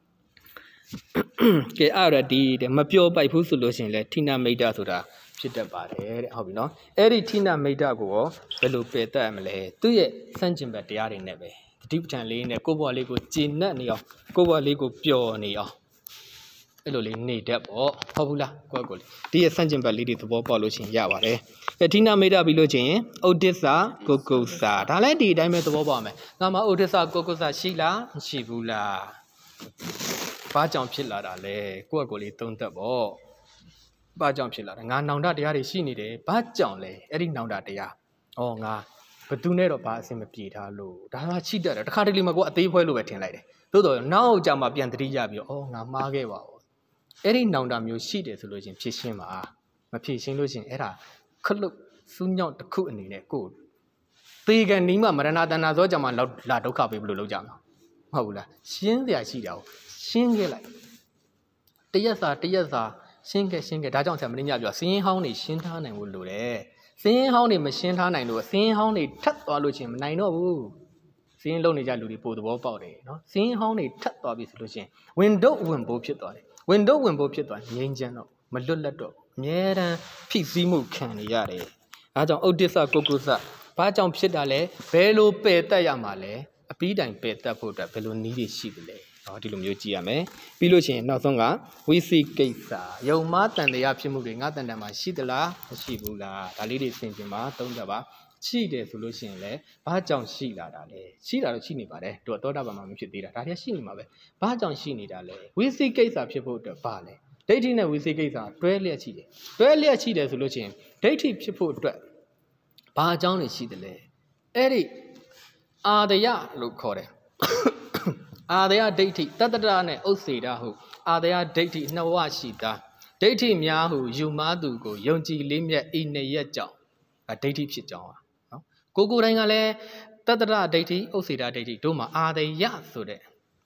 ကဲအရတီတဲ့မပြောပိုက်ဘူးဆိုလို့ရှိရင်လည်းထိနာမိတ်ဓာတ်ဆိုတာဖြစ်တတ်ပါတယ်တဲ့ဟုတ်ပြီနော်အဲ့ဒီထိနာမိတ်ဓာတ်ကိုရောဘယ်လိုပယ်တတ်ရမလဲသူ့ရဲ့စန့်ကျင်ဘက်တရားတွေနဲ့ပဲတတိပဋ္ဌာန်လေးနဲ့ကိုယ့်ဘဝလေးကိုကျင့်နဲ့နေအောင်ကိုယ့်ဘဝလေးကိုပျော်နေအောင်အဲ့လိုလေးနေတတ်ပေါ့ဟုတ်ဘူးလားကိုယ့်ကိုယ်ဒီရဲ့စန့်ကျင်ဘက်လေးတွေသဘောပေါက်လို့ရှိရင်ရပါတယ်အထိနာမိတ်ဓာတ်ပြီးလို့ချင်းဥဒိစ္စကိုကုဆာဒါလည်းဒီအတိုင်းပဲသဘောပေါက်မယ်ငါမှဥဒိစ္စကိုကုဆာရှိလားမရှိဘူးလားဘာကြောင့်ဖြစ်လာတာလဲကိုယ့်ကိုယ်လေးသုံးသပ်ပေါ့ဘာကြောင့်ဖြစ်လာတာငါနောင်တတရားတွေရှိနေတယ်ဘာကြောင့်လဲအဲ့ဒီနောင်တတရားငါဘသူနဲ့တော့ဘာအဆင်မပြေထားလို့ဒါမှချိတတ်တယ်တခါတလေမှကိုအသေးဖွဲလို့ပဲထင်လိုက်တယ်သို့တော်နောက်ကြမှာပြန်သတိရပြီးတော့ငါမှားခဲ့ပါဘူးအဲ့ဒီနောင်တမျိုးရှိတယ်ဆိုလို့ချင်းဖြစ်ရှင်းပါမဖြစ်ရှင်းလို့ချင်းအဲ့ဒါခလုတ်စူးညောင်းတစ်ခုအနေနဲ့ကိုသေကန်နီးမှမရဏတဏ္ဍာသောကြမှာလာဒုက္ခပေးဘလို့လုပ်ကြမှာမဟုတ်ဘူးလားရှင်းစရာရှိတာကိုရှင်းခဲ့လိုက်တရက်စာရှင်းခဲ့ဒါကြောင့်ဆရာမင်းညပြောစင်းရင်ဟောင်းနေရှင်းထားနိုင်ဖို့လိုတယ်စင်းရင်ဟောင်းနေမရှင်းထားနိုင်လို့စင်းရင်ဟောင်းနေထပ်သွားလို့ချင်းမနိုင်တော့ဘူးစင်းရင်လုံနေကြလူတွေပို့သဘောပေါက်တယ်နော်စင်းရင်ဟောင်းနေထပ်သွားပြီဆိုလို့ချင်းဝင်တော့ဝင်ဖို့ဖြစ်သွားတယ်ဝင်ဖို့ဖြစ်သွားငြိမ်းချမ်းတော့မလွတ်လပ်တော့အမြဲတမ်းဖိစီးမှုခံနေရတယ်အဲကြောင့်ဥဒိစ္စကုကုစဘာကြောင့်ဖြစ်တာလဲဘယ်လိုပယ်တတ်ရမှာလဲအပြီးတိုင်ပယ်တတ်ဖို့အတွက်ဘယ်လိုနည်းတွေရှိသလဲဒီလိုမျိုးကြည့်ရမယ်ပြီးလို့ရှိရင်နောက်ဆုံးကဝိသိကိစ္စယုံမှားတန်တရားဖြစ်မှုတွေငါတန်တန်မှာရှိသလားမရှိဘူးလားဒါလေးတွေသင်ခြင်းမှာသုံးသပ်ပါရှိတယ်ဆိုလို့ရှိရင်လည်းဘာကြောင့်ရှိလာတာလဲရှိတာတော့ရှိနေပါတယ်သူကသောတာပန်မှာမဖြစ်သေးတာဒါတည်းရှိနေမှာပဲဘာကြောင့်ရှိနေတာလဲဝိသိကိစ္စဖြစ်ဖို့အတွက်ဘာလဲဒိဋ္ဌိနဲ့ဝိသိကိစ္စတွဲလျက်ရှိတယ်ဆိုလို့ရှိရင်ဒိဋ္ဌိဖြစ်ဖို့အတွက်ဘာအကြောင်းတွေရှိတယ်လဲအဲ့ဒီအာတယလို့ခေါ်တယ်အာတယဒိဋ္ဌိတတ္တရနဲ့ဥစ္စေတဟုအာတယဒိဋ္ဌိနှစ်ဝရှိတာဒိဋ္ဌိများဟုယူမားသူကိုယုံကြည်လေးမြတ်ဤနှစ်ရက်ကြောင့်ဒိဋ္ဌိဖြစ်ကြောင်းပါနော်ကိုယ်တိုင်ကလည်းတတ္တရဒိဋ္ဌိဥစ္စေတဒိဋ္ဌိတို့မှာအာတယဆိုတဲ့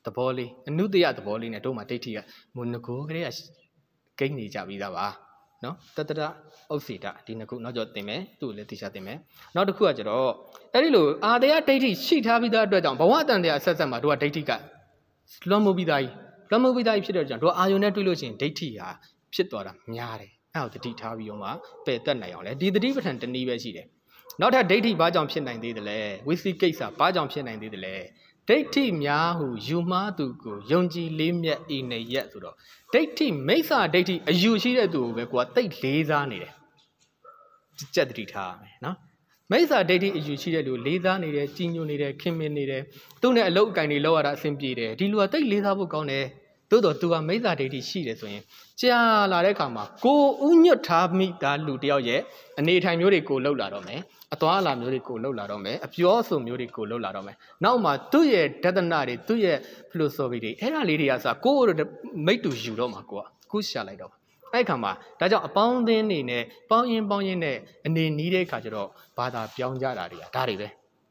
သဘောလေးအနုတ္တယသဘောလေးနဲ့တို့မှာဒိဋ္ဌိကမုန်ကိုကလေးကဂိတ်နေကြပြီးသားပါနော်တတရဥစ္စေတဒီနှစ်ခုနောက်ကျော်သင်မယ်သူ့ကိုလည်းသိချသင်မယ်နောက်တစ်ခုကကျတော့အဲ့ဒီလိုအာတရားဒိဋ္ဌိရှိထားပြီးသားအတွက်ကြောင့်ဘဝတန်တရားဆက်ဆက်မှာတို့ကဒိဋ္ဌိကလွန်မှုပြီးသားဖြစ်တဲ့ကြောင့်တို့အာယုန်နဲ့တွေ့လို့ရှိရင်ဒိဋ္ဌိဟာဖြစ်သွားတာများတယ်အဲ့ဒါတတိထားပြီးတော့မှပယ်တက်နိုင်အောင်လေဒီတတိပဋ္ဌာန်တနည်းပဲရှိတယ်နောက်ထပ်ဒိဋ္ဌိဘာကြောင့်ဖြစ်နိုင်သေးတယ်လဲဝိသိကိစ္စဘာကြောင့်ဖြစ်နိုင်သေးတယ်လဲဒိဋ္ဌိများဟုယူမှားသူကိုယုံကြည်လေးမြတ်ဤနေရက်ဆိုတော့ဒိဋ္ဌိမိစ္ဆာဒိဋ္ဌိအယူရှိတဲ့သူကိုပဲကိုကတိတ်လေးစားနေတယ်ကြက်တတိထားရမယ်နော်မိစ္ဆာဒိဋ္ဌိအယူရှိတဲ့လူလေးစားနေတယ်ကြီးညိုနေတယ်ခင်မင်နေတယ်သူ့နဲ့အလုတ်အကင်တွေလောက်ရတာအဆင်ပြေတယ်ဒီလူကတိတ်လေးစားဖို့ကောင်းတယ်သို့တော့သူကမိစ္ဆာဒိဋ္ဌိရှိတယ်ဆိုရင်ကြာလာတဲ့အခါမှာကိုဥညွတ်ထားမိတာလူတယောက်ရဲ့အနေထိုင်မျိုးတွေကိုလှုပ်လာတော့မယ်အသွားအလာမျိုးတွေကိုလှုပ်လာတော့မယ်အပြောဆိုမျိုးတွေကိုလှုပ်လာတော့မယ်နောက်မှသူ့ရဲ့ဒသနာတွေသူ့ရဲ့ philosophy တွေအဲ့ဒါလေးတွေကစကိုမိတ်တူယူတော့မှာကိုကခုရှာလိုက်တော့အဲ့ခါမှာဒါကြောင့်အပေါင်းအသင်းနေနဲ့ပေါင်းရင်နဲ့အနေနီးတဲ့ခါကျတော့ဘာသာပြောင်းကြတာတွေကဒါတွေပဲ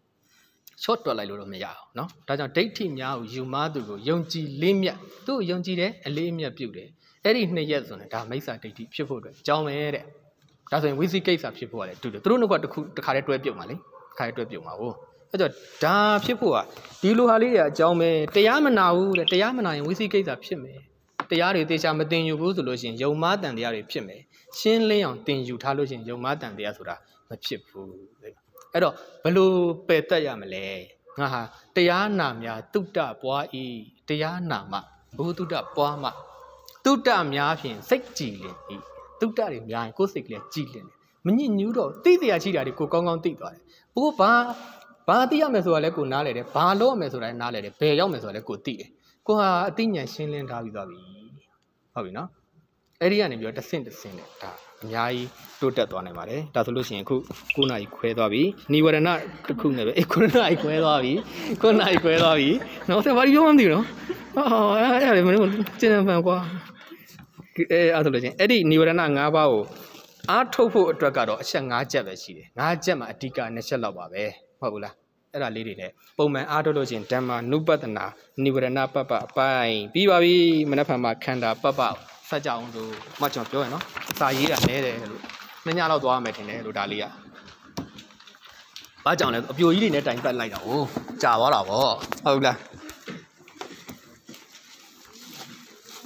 short တွက်လိုက်လို့တော့မရအောင်เนาะဒါကြောင့်ဒိဋ္ဌိများကိုယူမားသူကိုယုံကြည်လေးမြတ်သူ့ကိုယုံကြည်တယ်အလေးအမြတ်ပြုတယ်အဲ့ဒီနှစ်ရက်ဆိုရင်ဒါမိစ္ဆာဒိဋ္ဌိဖြစ်ဖို့အတွက်ကြောင်းပဲတဲ့ဒါဆိုရင်ဝိသိကိစ္စဖြစ်ဖို့ကလည်းတူတယ်သူတို့နှစ်ခုတစ်ခါတည်းတွဲပြုတ်မှာလေတစ်ခါတည်းတွဲပြုတ်မှာဟုတ်အဲ့တော့ဒါဖြစ်ဖို့ကဒီလိုဟာလေးတွေအကြောင်းပဲတရားမနာဘူးတဲ့တရားမနာရင်ဝိသိကိစ္စဖြစ်မယ်တရားတွေသေချာမတင်ယူဘူးဆိုလို့ရှိရင်ယုံမားတန်တရားတွေဖြစ်မယ်ရှင်းလင်းအောင်တင်ယူထားလို့ရှိရင်ယုံမားတန်တရားဆိုတာမဖြစ်ဘူးတဲ့အဲ့တော့ဘယ်လိုပယ်တတ်ရမလဲငါဟာတရားနာများတုတ္တပွားဤတရားနာမှဘုတုတ္တပွားမှတုတ္တများဖြင့်စိတ်ကြည်လင်ဤတုတ္တတွေများရင်ကိုယ်စိတ်ကလေးကြည်လင်တယ်မညစ်ညူးတော့သိတရားရှိတာတွေကိုကောင်းကောင်းသိသွားတယ်ဘိုးဘာသိရမယ်ဆိုတာလဲကိုနားလဲတယ်ဘာလုပ်ရမယ်ဆိုတာလဲနားလဲတယ်ဘယ်ရောက်မယ်ဆိုတာလဲကိုသိတယ်ကိုဟာအသိဉာဏ်ရှင်းလင်းထားပြီးသွားပြီဟုတ်ပြီနော်အဲ့ဒီကနေပြီးတော့တဆင့်နဲ့ဒါအများကြီးတိုးတက်သွားနိုင်ပါတယ်ဒါဆိုလို့ရှိရင်အခု9နာရီခွဲသွားပြီနိဝရဏတစ်ခုနဲ့ပဲ9နာရီခွဲသွားပြီနော်ဆက်ဘာပြောမှမသိဘူးနော်အဲ့ဒါမင်းကျင်းပန်ကွာအဲ့ဒါလို့ချင်းအဲ့ဒီနိဝရဏ5ပါးကိုအားထုတ်ဖို့အတွက်ကတော့အချက်5ချက်ပဲရှိတယ်5ချက်မှာအဓိက2ချက်လောက်ပါပဲဟုတ်ဘူးလားအဲ့ဒါလေးတွေနဲ့ပုံမှန်အားထုတ်လို့ချင်းဓမ္မနုပတနာနိဝရဏပပအပိုင်းပြီးပါပြီမနက်ဖြန်မှာခန္ဓာပပစကြအောင်လို့မှကျွန်တော်ပြောရနော်စာရေးတာနဲတယ်လို့2ညလောက်သွားရမယ်ထင်တယ်လို့ဒါလေးကဘာကြောင့်လဲအပြိုကြီးတွေနဲ့တိုင်ပတ်လိုက်တာ哦ကြာသွားတာဗောဟုတ်လား